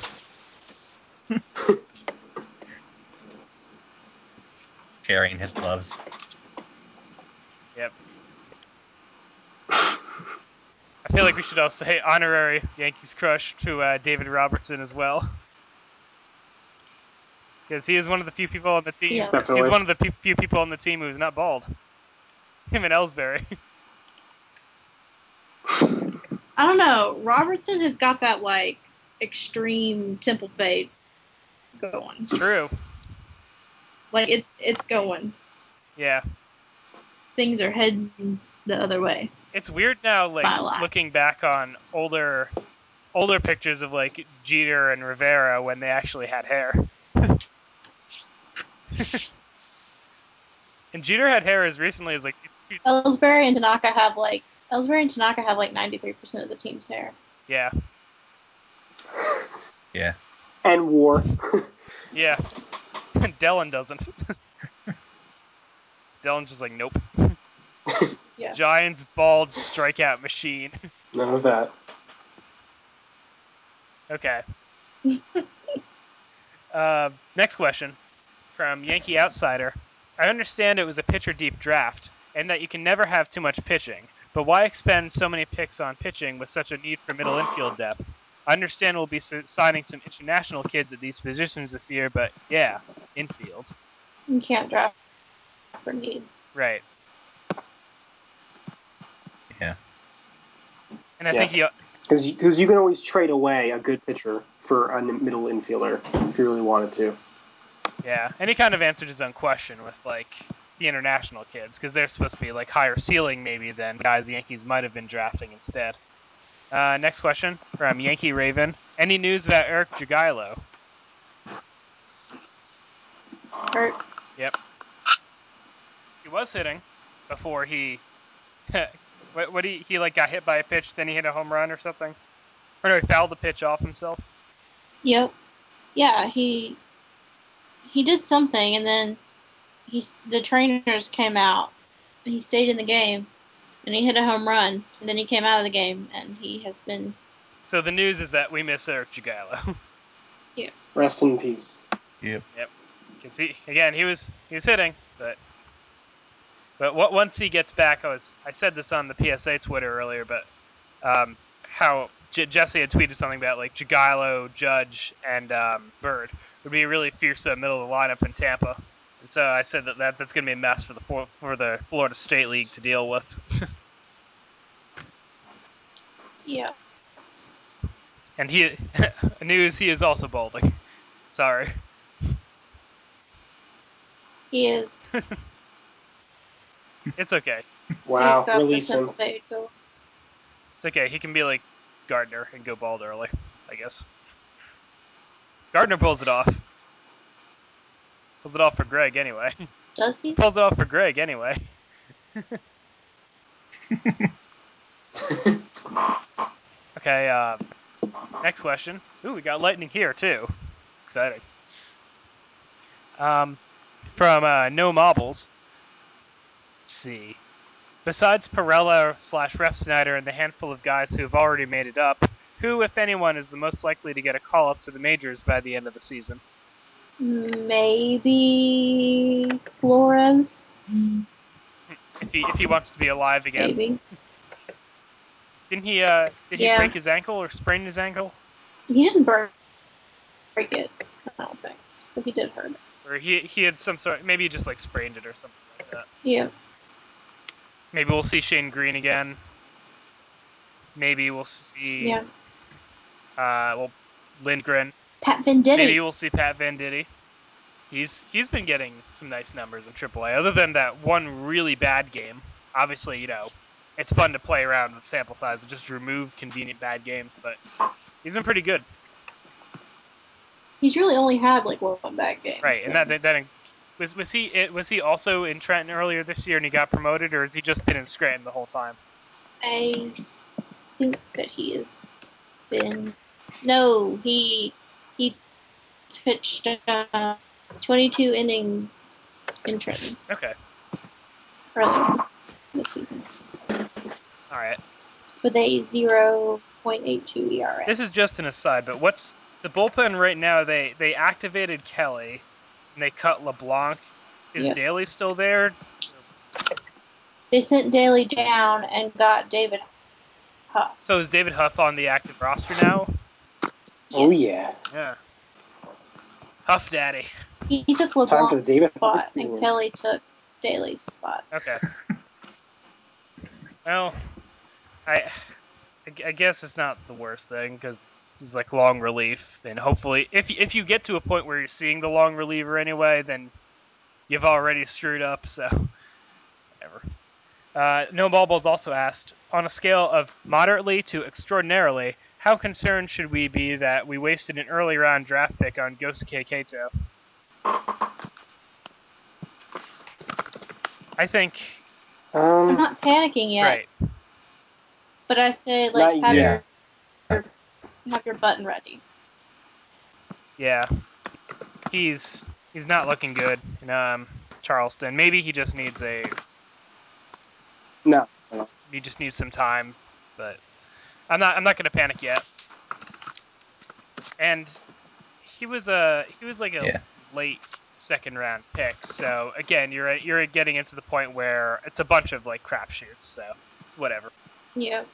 Carrying his gloves. Yep. I feel like we should also say honorary Yankees crush to David Robertson as well. Because he is one of the few people on the team. Yeah. He's Definitely. one of the few people on the team who's not bald. Him and Ellsbury. I don't know. Robertson has got that like extreme temple fade going. True. Like it's going. Yeah. Things are heading the other way. It's weird now, like, By a lot. looking back on older pictures of, like, Jeter and Rivera when they actually had hair. And Jeter had hair as recently as, like, Ellsbury and Tanaka have like 93% of the team's hair. yeah. Yeah. And war. Yeah. Dellin doesn't. Dellin's just like, nope. Yeah. Giants bald strikeout machine. None of that. Okay. Next question from Yankee Outsider. I understand it was a pitcher-deep draft, and that you can never have too much pitching, but why expend so many picks on pitching with such a need for middle infield depth? I understand we'll be signing some international kids at these positions this year, but yeah, infield. You can't draft for need. Right. And I think he because you can always trade away a good pitcher for a middle infielder if you really wanted to. Yeah, and he kind of answered his own question with like the international kids because they're supposed to be like higher ceiling maybe than guys the Yankees might have been drafting instead. Next question from Yankee Raven: any news about Eric Jagielo? Hurt. Yep, he was hitting before he what he like got hit by a pitch, then he hit a home run or something, or no, he fouled the pitch off himself. Yep. Yeah, he did something, and then the trainers came out, and he stayed in the game, and he hit a home run, and then he came out of the game, and he has been. So the news is that we miss Eric Jagielo. Yeah. Rest in peace. Yep. Again, he was hitting, but once he gets back, I said this on the PSA Twitter earlier, but how Jesse had tweeted something about like Jagielo, Judge, and Bird would be a really fierce middle of the lineup in Tampa. And so I said that's going to be a mess for the Florida State League to deal with. Yeah. And news he is also balding. Sorry. He is. It's okay. Wow, He's got release the him. fade go. It's okay. He can be like Gardner and go bald early, I guess. Gardner pulls it off. Pulls it off for Greg anyway. Does he? Pulls it off for Greg anyway. Okay, next question. Ooh, we got lightning here too. Exciting. From No Marbles. Let's see. Besides Perella / Ref Snyder and the handful of guys who have already made it up, who, if anyone, is the most likely to get a call up to the majors by the end of the season? Maybe Flores. If he wants to be alive again. Maybe. Did he break his ankle or sprain his ankle? He didn't break it, I don't think, but he did hurt it. Or he had some sort, maybe he just like sprained it or something like that. Yeah. Maybe we'll see Shane Green again. Maybe we'll see Lindgren. Pat Venditti. Maybe we'll see Pat Venditti. He's been getting some nice numbers in AAA, other than that one really bad game. Obviously, you know, it's fun to play around with sample size and just remove convenient bad games, but he's been pretty good. He's really only had like one bad game. Right, so. and that was he also in Trenton earlier this year and he got promoted, or has he just been in Scranton the whole time? I think that he has been. No, he pitched 22 innings in Trenton. Okay. Early this season. All right. With a 0.82 ERA. This is just an aside, but what's the bullpen right now? They activated Kelly, and they cut LeBlanc. Is Yes. Daly still there? They sent Daly down and got David Huff. So is David Huff on the active roster now? Oh yeah. Yeah. Huff Daddy. He took Time for the LeBlanc's David spot, Huff and Kelly took Daly's spot. Okay. Well, I guess it's not the worst thing because it's like long relief, and hopefully, if you get to a point where you're seeing the long reliever anyway, then you've already screwed up. So, whatever. No Ballballs also asked, on a scale of moderately to extraordinarily, how concerned should we be that we wasted an early round draft pick on Yosuke Kato? I think. I'm not panicking yet. Right. But I say, like, have your button ready. Yeah. He's not looking good in Charleston. Maybe he just needs No. he just needs some time, but I'm not going to panic yet. And he was like a late second round pick. So again, you're getting into the point where it's a bunch of like crapshoots. So whatever. Yeah.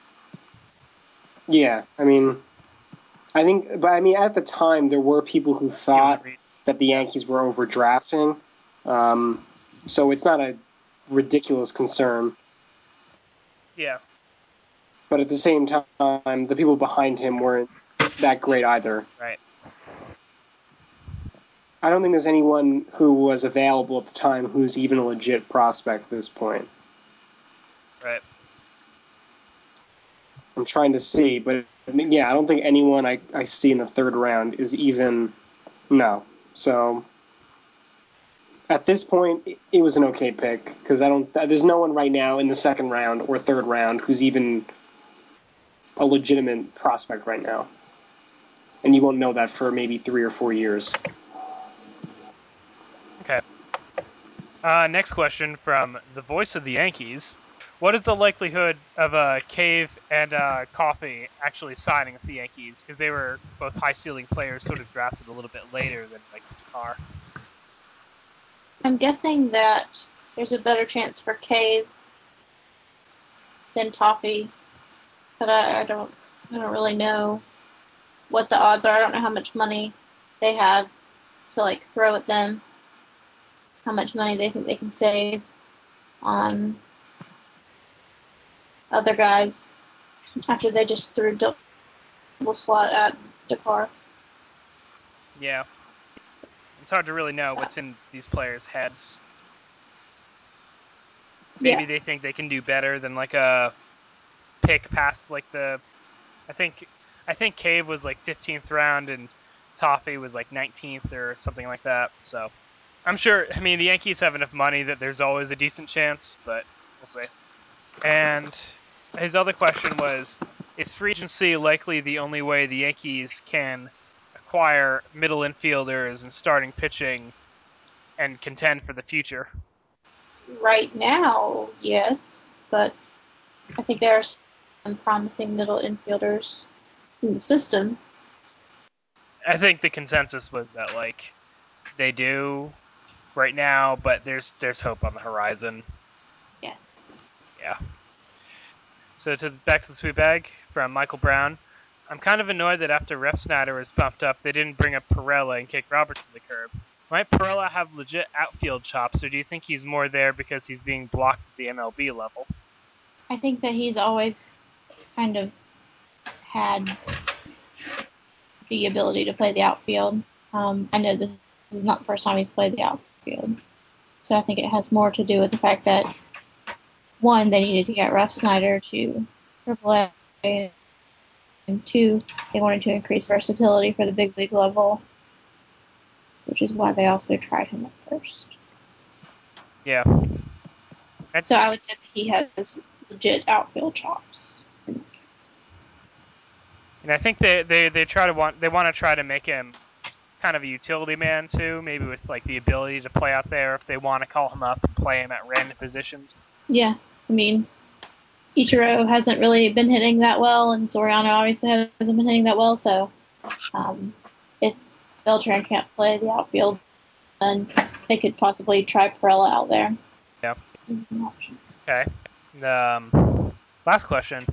Yeah, I mean, at the time there were people who thought that the Yankees were overdrafting, so it's not a ridiculous concern. Yeah. but at the same time, the people behind him weren't that great either. Right. I don't think there's anyone who was available at the time who's even a legit prospect at this point. Right. I'm trying to see, but yeah, I don't think anyone I see in the third round is even... No. So, at this point, it was an okay pick, because there's no one right now in the second round or third round who's even a legitimate prospect right now. And you won't know that for maybe 3 or 4 years. Okay. Next question from the voice of the Yankees. What is the likelihood of Cave and Coffey actually signing with the Yankees? Because they were both high-ceiling players, sort of drafted a little bit later than like Jakar. I'm guessing that there's a better chance for Cave than Toffee, but I don't really know what the odds are. I don't know how much money they have to like throw at them, how much money they think they can save on other guys after they just threw double slot at Dakar. Yeah. It's hard to really know what's in these players' heads. Maybe they think they can do better than like a pick past like the... I think Cave was like 15th round and Toffee was like 19th or something like that. So I'm sure, I mean, the Yankees have enough money that there's always a decent chance, but we'll see. And his other question was, is free agency likely the only way the Yankees can acquire middle infielders and starting pitching and contend for the future? Right now, yes, but I think there are some promising middle infielders in the system. I think the consensus was that like they do right now, but there's hope on the horizon. Yeah. Yeah. So back to the sweet bag from Michael Brown. I'm kind of annoyed that after Refsnyder was bumped up, they didn't bring up Perella and kick Roberts to the curb. Might Perella have legit outfield chops, or do you think he's more there because he's being blocked at the MLB level? I think that he's always kind of had the ability to play the outfield. I know this is not the first time he's played the outfield. So I think it has more to do with the fact that, one, they needed to get Refsnyder to AAA, and two, they wanted to increase versatility for the big league level, which is why they also tried him at first. Yeah. So I would say that he has legit outfield chops in that case. And I think they want to try to make him kind of a utility man too, maybe with like the ability to play out there if they want to call him up and play him at random positions. Yeah, I mean, Ichiro hasn't really been hitting that well, and Soriano obviously hasn't been hitting that well, so if Beltran can't play the outfield, then they could possibly try Perella out there. Yeah. Okay. Last question.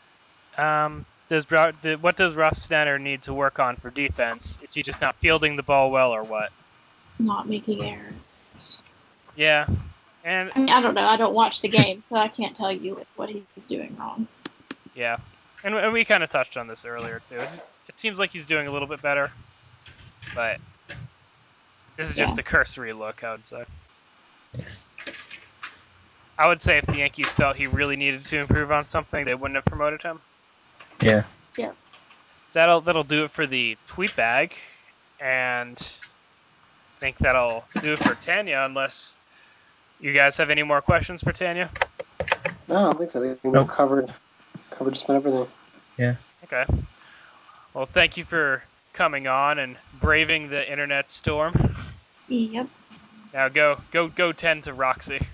What does Refsnyder need to work on for defense? Is he just not fielding the ball well, or what? Not making errors. Yeah. And I mean, I don't know. I don't watch the game, so I can't tell you what he's doing wrong. yeah. And we kind of touched on this earlier too. It seems like he's doing a little bit better, but this is just a cursory look, I would say. I would say if the Yankees felt he really needed to improve on something, they wouldn't have promoted him. Yeah. Yeah. That'll do it for the tweet bag, and I think that'll do it for Tanya, unless you guys have any more questions for Tanya. No, I don't think so. I think we've covered just about everything. Yeah. Okay. Well, thank you for coming on and braving the internet storm. Yep. Now go tend to Roxy.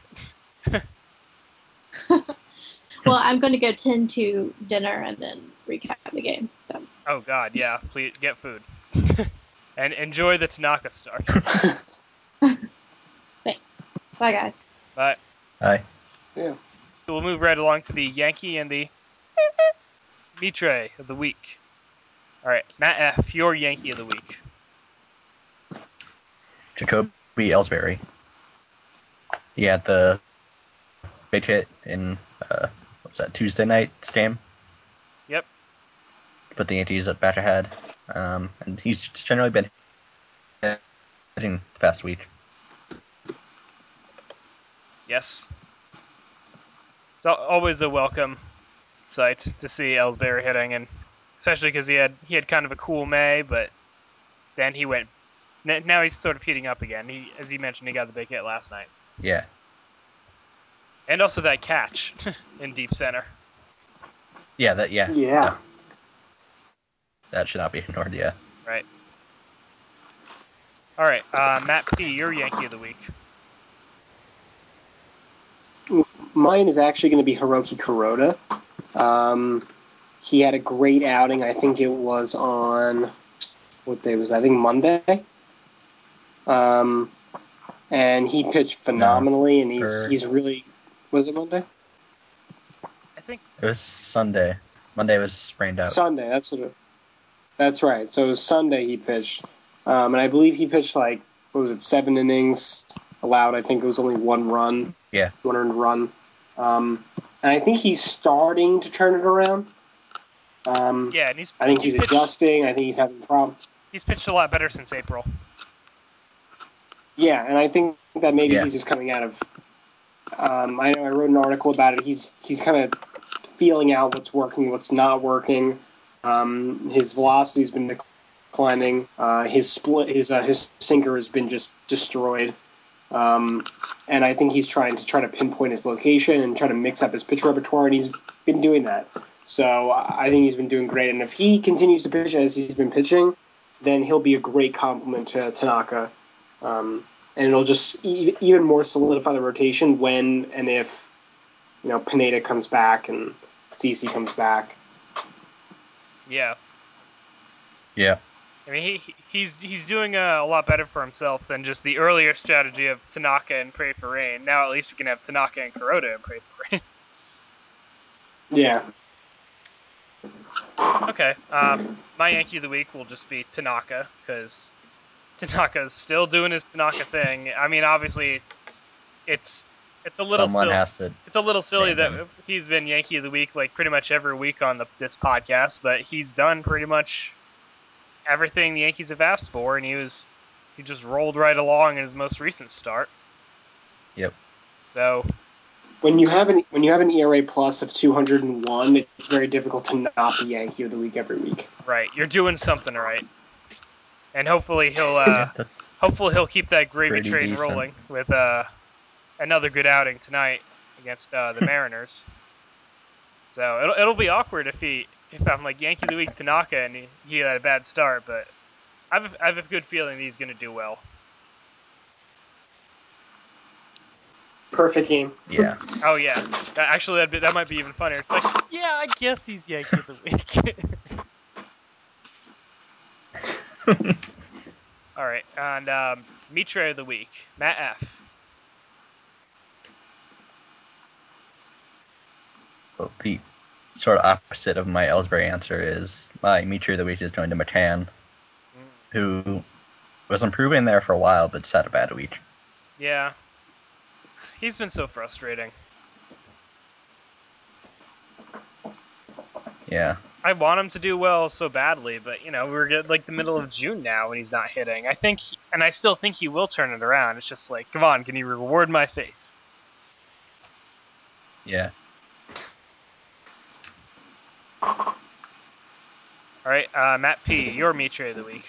Well, I'm going to go tend to dinner and then recap the game. So. Oh God, yeah. Please get food and enjoy the Tanaka start. Thanks. Bye, guys. Bye. Bye. Yeah. So we'll move right along to the Yankee and the Mitre of the week. All right, Matt F., your Yankee of the week. Jacoby Ellsbury. He had the big hit in what was that, Tuesday night's game? put the Yankees at back ahead. And he's generally been hitting the past week. Yes. It's always a welcome sight to see Ellsbury hitting, and especially because he had kind of a cool May, but then he went. Now he's sort of heating up again. As you mentioned, he got the big hit last night. Yeah. And also that catch in deep center. Yeah. Yeah. That should not be ignored. Yeah. Right. All right, Matt P., your Yankee of the week. Mine is actually going to be Hiroki Kuroda. He had a great outing. I think it was on, what day was that? I think Monday. And he pitched phenomenally, and he's really. Was it Monday? I think it was Sunday. Monday was rained out. Sunday. That's right. So it was Sunday he pitched, and I believe he pitched 7 innings allowed. I think it was only 1 run. Yeah. 1 earned run. And I think he's starting to turn it around. yeah, and I think he's adjusting. I think he's having problems. He's pitched a lot better since April. Yeah, and I think that maybe he's just coming out of. I know I wrote an article about it. He's kind of feeling out what's working, what's not working. His velocity's been declining. His sinker has been just destroyed. And I think he's trying to pinpoint his location and try to mix up his pitch repertoire, and he's been doing that. So I think he's been doing great. And if he continues to pitch as he's been pitching, then he'll be a great complement to Tanaka. And it'll just even more solidify the rotation when and if Pineda comes back and CC comes back. Yeah. Yeah. I mean, he's doing a lot better for himself than just the earlier strategy of Tanaka and pray for rain. Now at least we can have Tanaka and Kuroda and pray for rain. Yeah. Okay. My Yankee of the week will just be Tanaka, because Tanaka's still doing his Tanaka thing. I mean, obviously, it's a little it's a little silly that he's been Yankee of the week pretty much every week on this podcast, but he's done pretty much everything the Yankees have asked for, and he just rolled right along in his most recent start. Yep. So when you have an ERA plus of 201, it's very difficult to not be Yankee of the week every week. Right, you're doing something right, and hopefully he'll keep that gravy train rolling with another good outing tonight against the Mariners. So it'll be awkward if I'm Yankee of the week Tanaka and he had a bad start, but I have a good feeling that he's going to do well. Perfect game. Yeah. Oh yeah. That might be even funnier. It's yeah, I guess he's Yankee of the week. All right, and Mitre of the week, Matt F. Well, the sort of opposite of my Ellsbury answer is my Mitre of the week is going to McCann, who was improving there for a while, but just had a bad week. Yeah. He's been so frustrating. Yeah. I want him to do well so badly, but we're at the middle of June now and he's not hitting. I still think he will turn it around. It's just come on, can you reward my faith? Yeah. All right, Matt P., your Mitre of the week.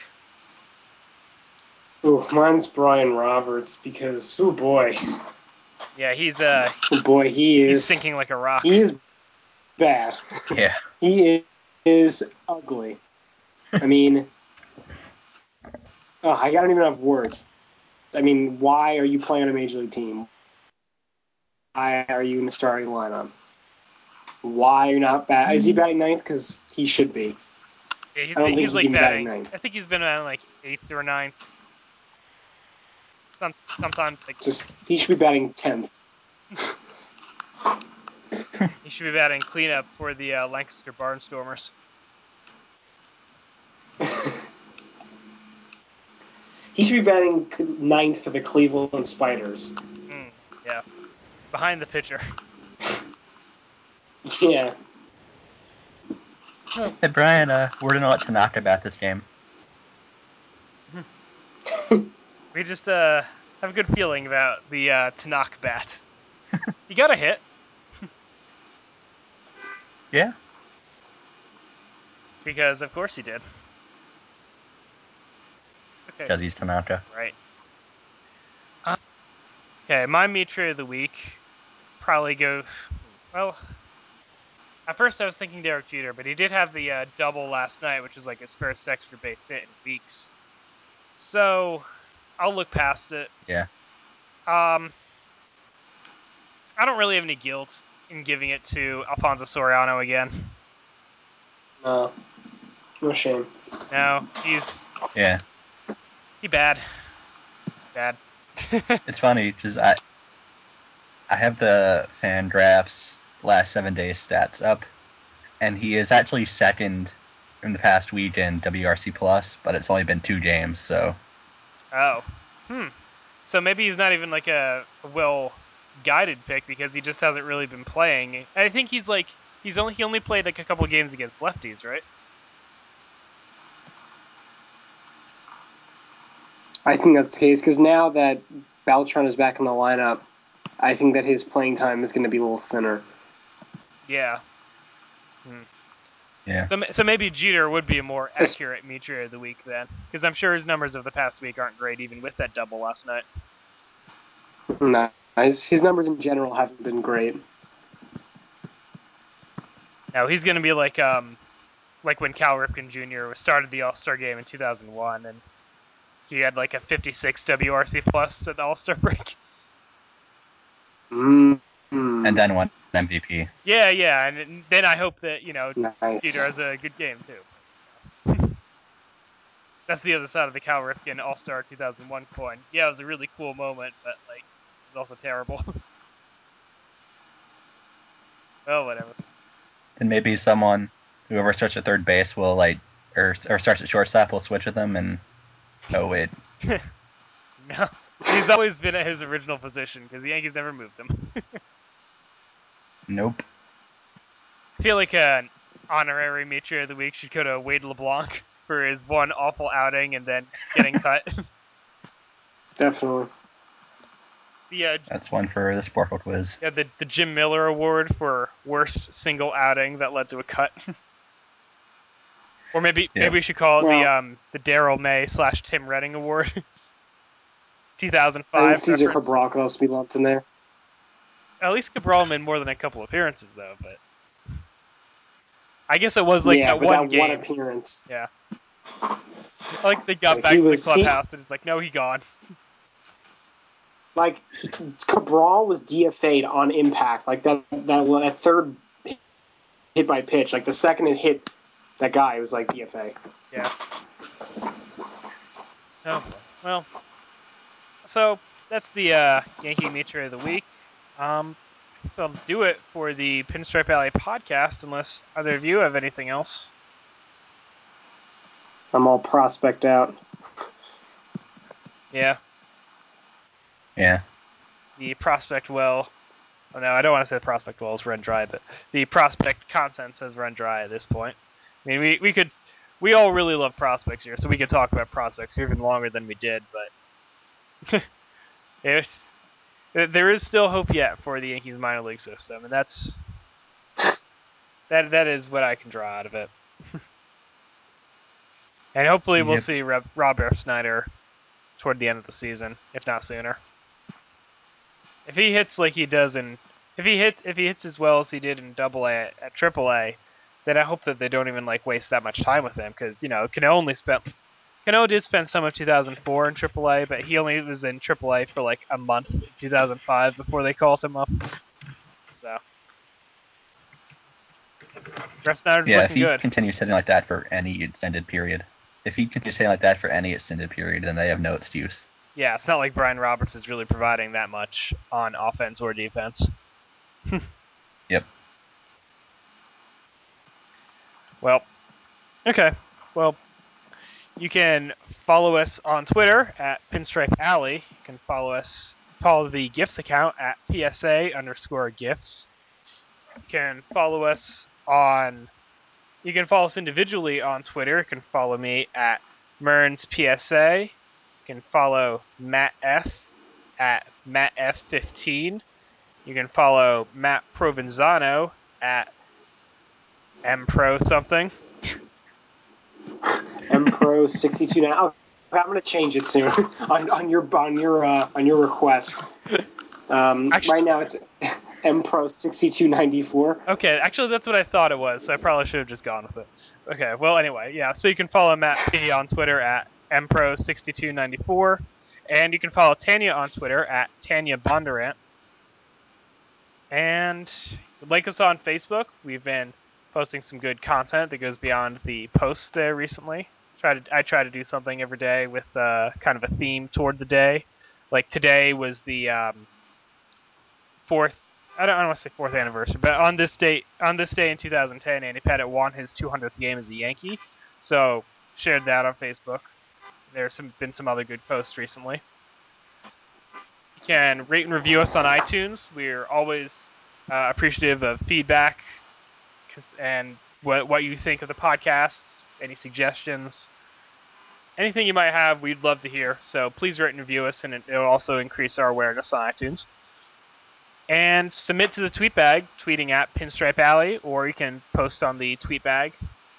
Ooh, mine's Brian Roberts because, oh boy. Yeah, he's oh boy, he's sinking like a rock. He is bad. Yeah. He is ugly. I mean, I don't even have words. I mean, why are you playing on a major league team? Why are you in the starting lineup? Why are you not batting? Is he batting ninth? Because he should be. Yeah, I don't think he's even batting ninth. I think he's been at 8th or 9th. Sometimes he should be batting 10th. He should be batting cleanup for the Lancaster Barnstormers. He should be batting 9th for the Cleveland Spiders. Yeah. Behind the pitcher. Yeah. Hey Brian, word on what Tanaka about this game. We just have a good feeling about the Tanaka bat. He got a hit. Yeah. Because of course he did. Okay. Because he's Tanaka. Right. Okay, my Mitra of the week probably goes. Well, at first I was thinking Derek Jeter, but he did have the double last night, which is like his first extra base hit in weeks. So I'll look past it. Yeah. I don't really have any guilt in giving it to Alfonso Soriano again. No. No shame. No, he's bad. Bad. It's funny because I have the Fangraphs last 7 days stats up, and he is actually second in the past week in WRC Plus, but it's only been 2 games, so. Oh. So maybe he's not even like a well-guided pick because he just hasn't really been playing. I think he only played like a couple games against lefties, right? I think that's the case because now that Beltran is back in the lineup, I think that his playing time is going to be a little thinner. Yeah. Yeah. So maybe Jeter would be a more accurate Mitra of the week then, because I'm sure his numbers of the past week aren't great even with that double last night. Nah, his numbers in general haven't been great. Now he's going to be like when Cal Ripken Jr. started the All-Star game in 2001, and he had like a 56 WRC plus at the All-Star break. And then won MVP. Yeah, and then I hope that, nice. Jeter has a good game too. That's the other side of the Cal Ripken All-Star 2001 coin. Yeah, it was a really cool moment, but like, it was also terrible. Oh, whatever. Then maybe whoever starts at third base will or starts at shortstop will switch with them and. Oh wait. No, he's always been at his original position because the Yankees never moved him. Nope. I feel like an honorary Mitra of the week should go to Wade LeBlanc for his one awful outing and then getting cut. Definitely. That's one for the Sporkle quiz. Yeah, the Jim Miller Award for worst single outing that led to a cut. Or maybe we should call it the Daryl May / Tim Redding Award. 2005. I think Cesar Cabral could also be lumped in there. At least Cabral made more than a couple appearances, though. But I guess it was like that one game. One appearance. Yeah. Like they got back to the clubhouse and it's like, no, he gone. Like Cabral was DFA'd on impact. Like that third hit by pitch. Like the second it hit that guy, it was like DFA. Yeah. Oh well. So that's the Yankee Mitra of the week. That'll do it for the Pinstripe Alley podcast. Unless either of you have anything else. I'm all prospect out. Yeah. Yeah. The prospect well. Oh no, I don't want to say the prospect well is run dry, but the prospect content has run dry at this point. I mean, we all really love prospects here, so we could talk about prospects even longer than we did, but there is still hope yet for the Yankees minor league system, and that is what I can draw out of it. And hopefully we'll see Rob F. Snyder toward the end of the season, if not sooner. If he hits like he does if he hits as well as he did in AA at AAA, then I hope that they don't even waste that much time with him because Cano did spend some of 2004 in AAA, but he only was in AAA for a month in 2005 before they called him up. So Ref Snyder's looking good. Yeah, if he continues hitting like that for any extended period, then they have no excuse. Yeah, it's not like Brian Roberts is really providing that much on offense or defense. Yep. Well, okay. Well, you can follow us on Twitter at Pinstripe Alley. You can follow the GIFs account at PSA_GIFs. You can follow us on You can follow us individually on Twitter. You can follow me at MernsPSA. You can follow Matt F at MattF15. You can follow Matt Provenzano at MPro something. MPro 62 now. Oh, I'm gonna change it soon on your request. Right now it's MPro 6294. Okay, actually that's what I thought it was, so I probably should have just gone with it. Okay, well anyway, yeah, so you can follow Matt P on Twitter at MPro6294, and you can follow Tanya on Twitter at Tanya Bondurant. And like us on Facebook. We've been posting some good content that goes beyond the posts there recently. I try to do something every day with kind of a theme toward the day. Like today was the fourth. I don't want to say fourth anniversary, but on this day in 2010, Andy Pettitte won his 200th game as a Yankee. So shared that on Facebook. There's been some other good posts recently. You can rate and review us on iTunes. We're always appreciative of feedback and what you think of the podcasts, any suggestions, anything you might have, we'd love to hear. So please rate and review us, and it'll also increase our awareness on iTunes. And submit to the tweet bag, tweeting at Pinstripe Alley, or you can post on the tweet bag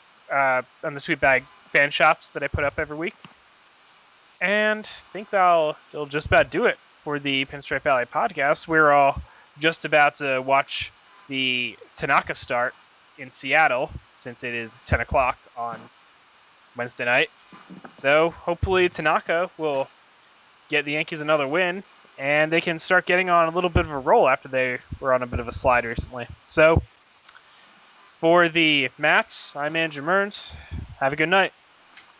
fan shots that I put up every week. And I think that'll just about do it for the Pinstripe Alley podcast. We're all just about to watch the Tanaka start in Seattle, since it is 10 o'clock on Wednesday night. So hopefully Tanaka will get the Yankees another win, and they can start getting on a little bit of a roll after they were on a bit of a slide recently. So for the Mats, I'm Andrew Mearns. Have a good night.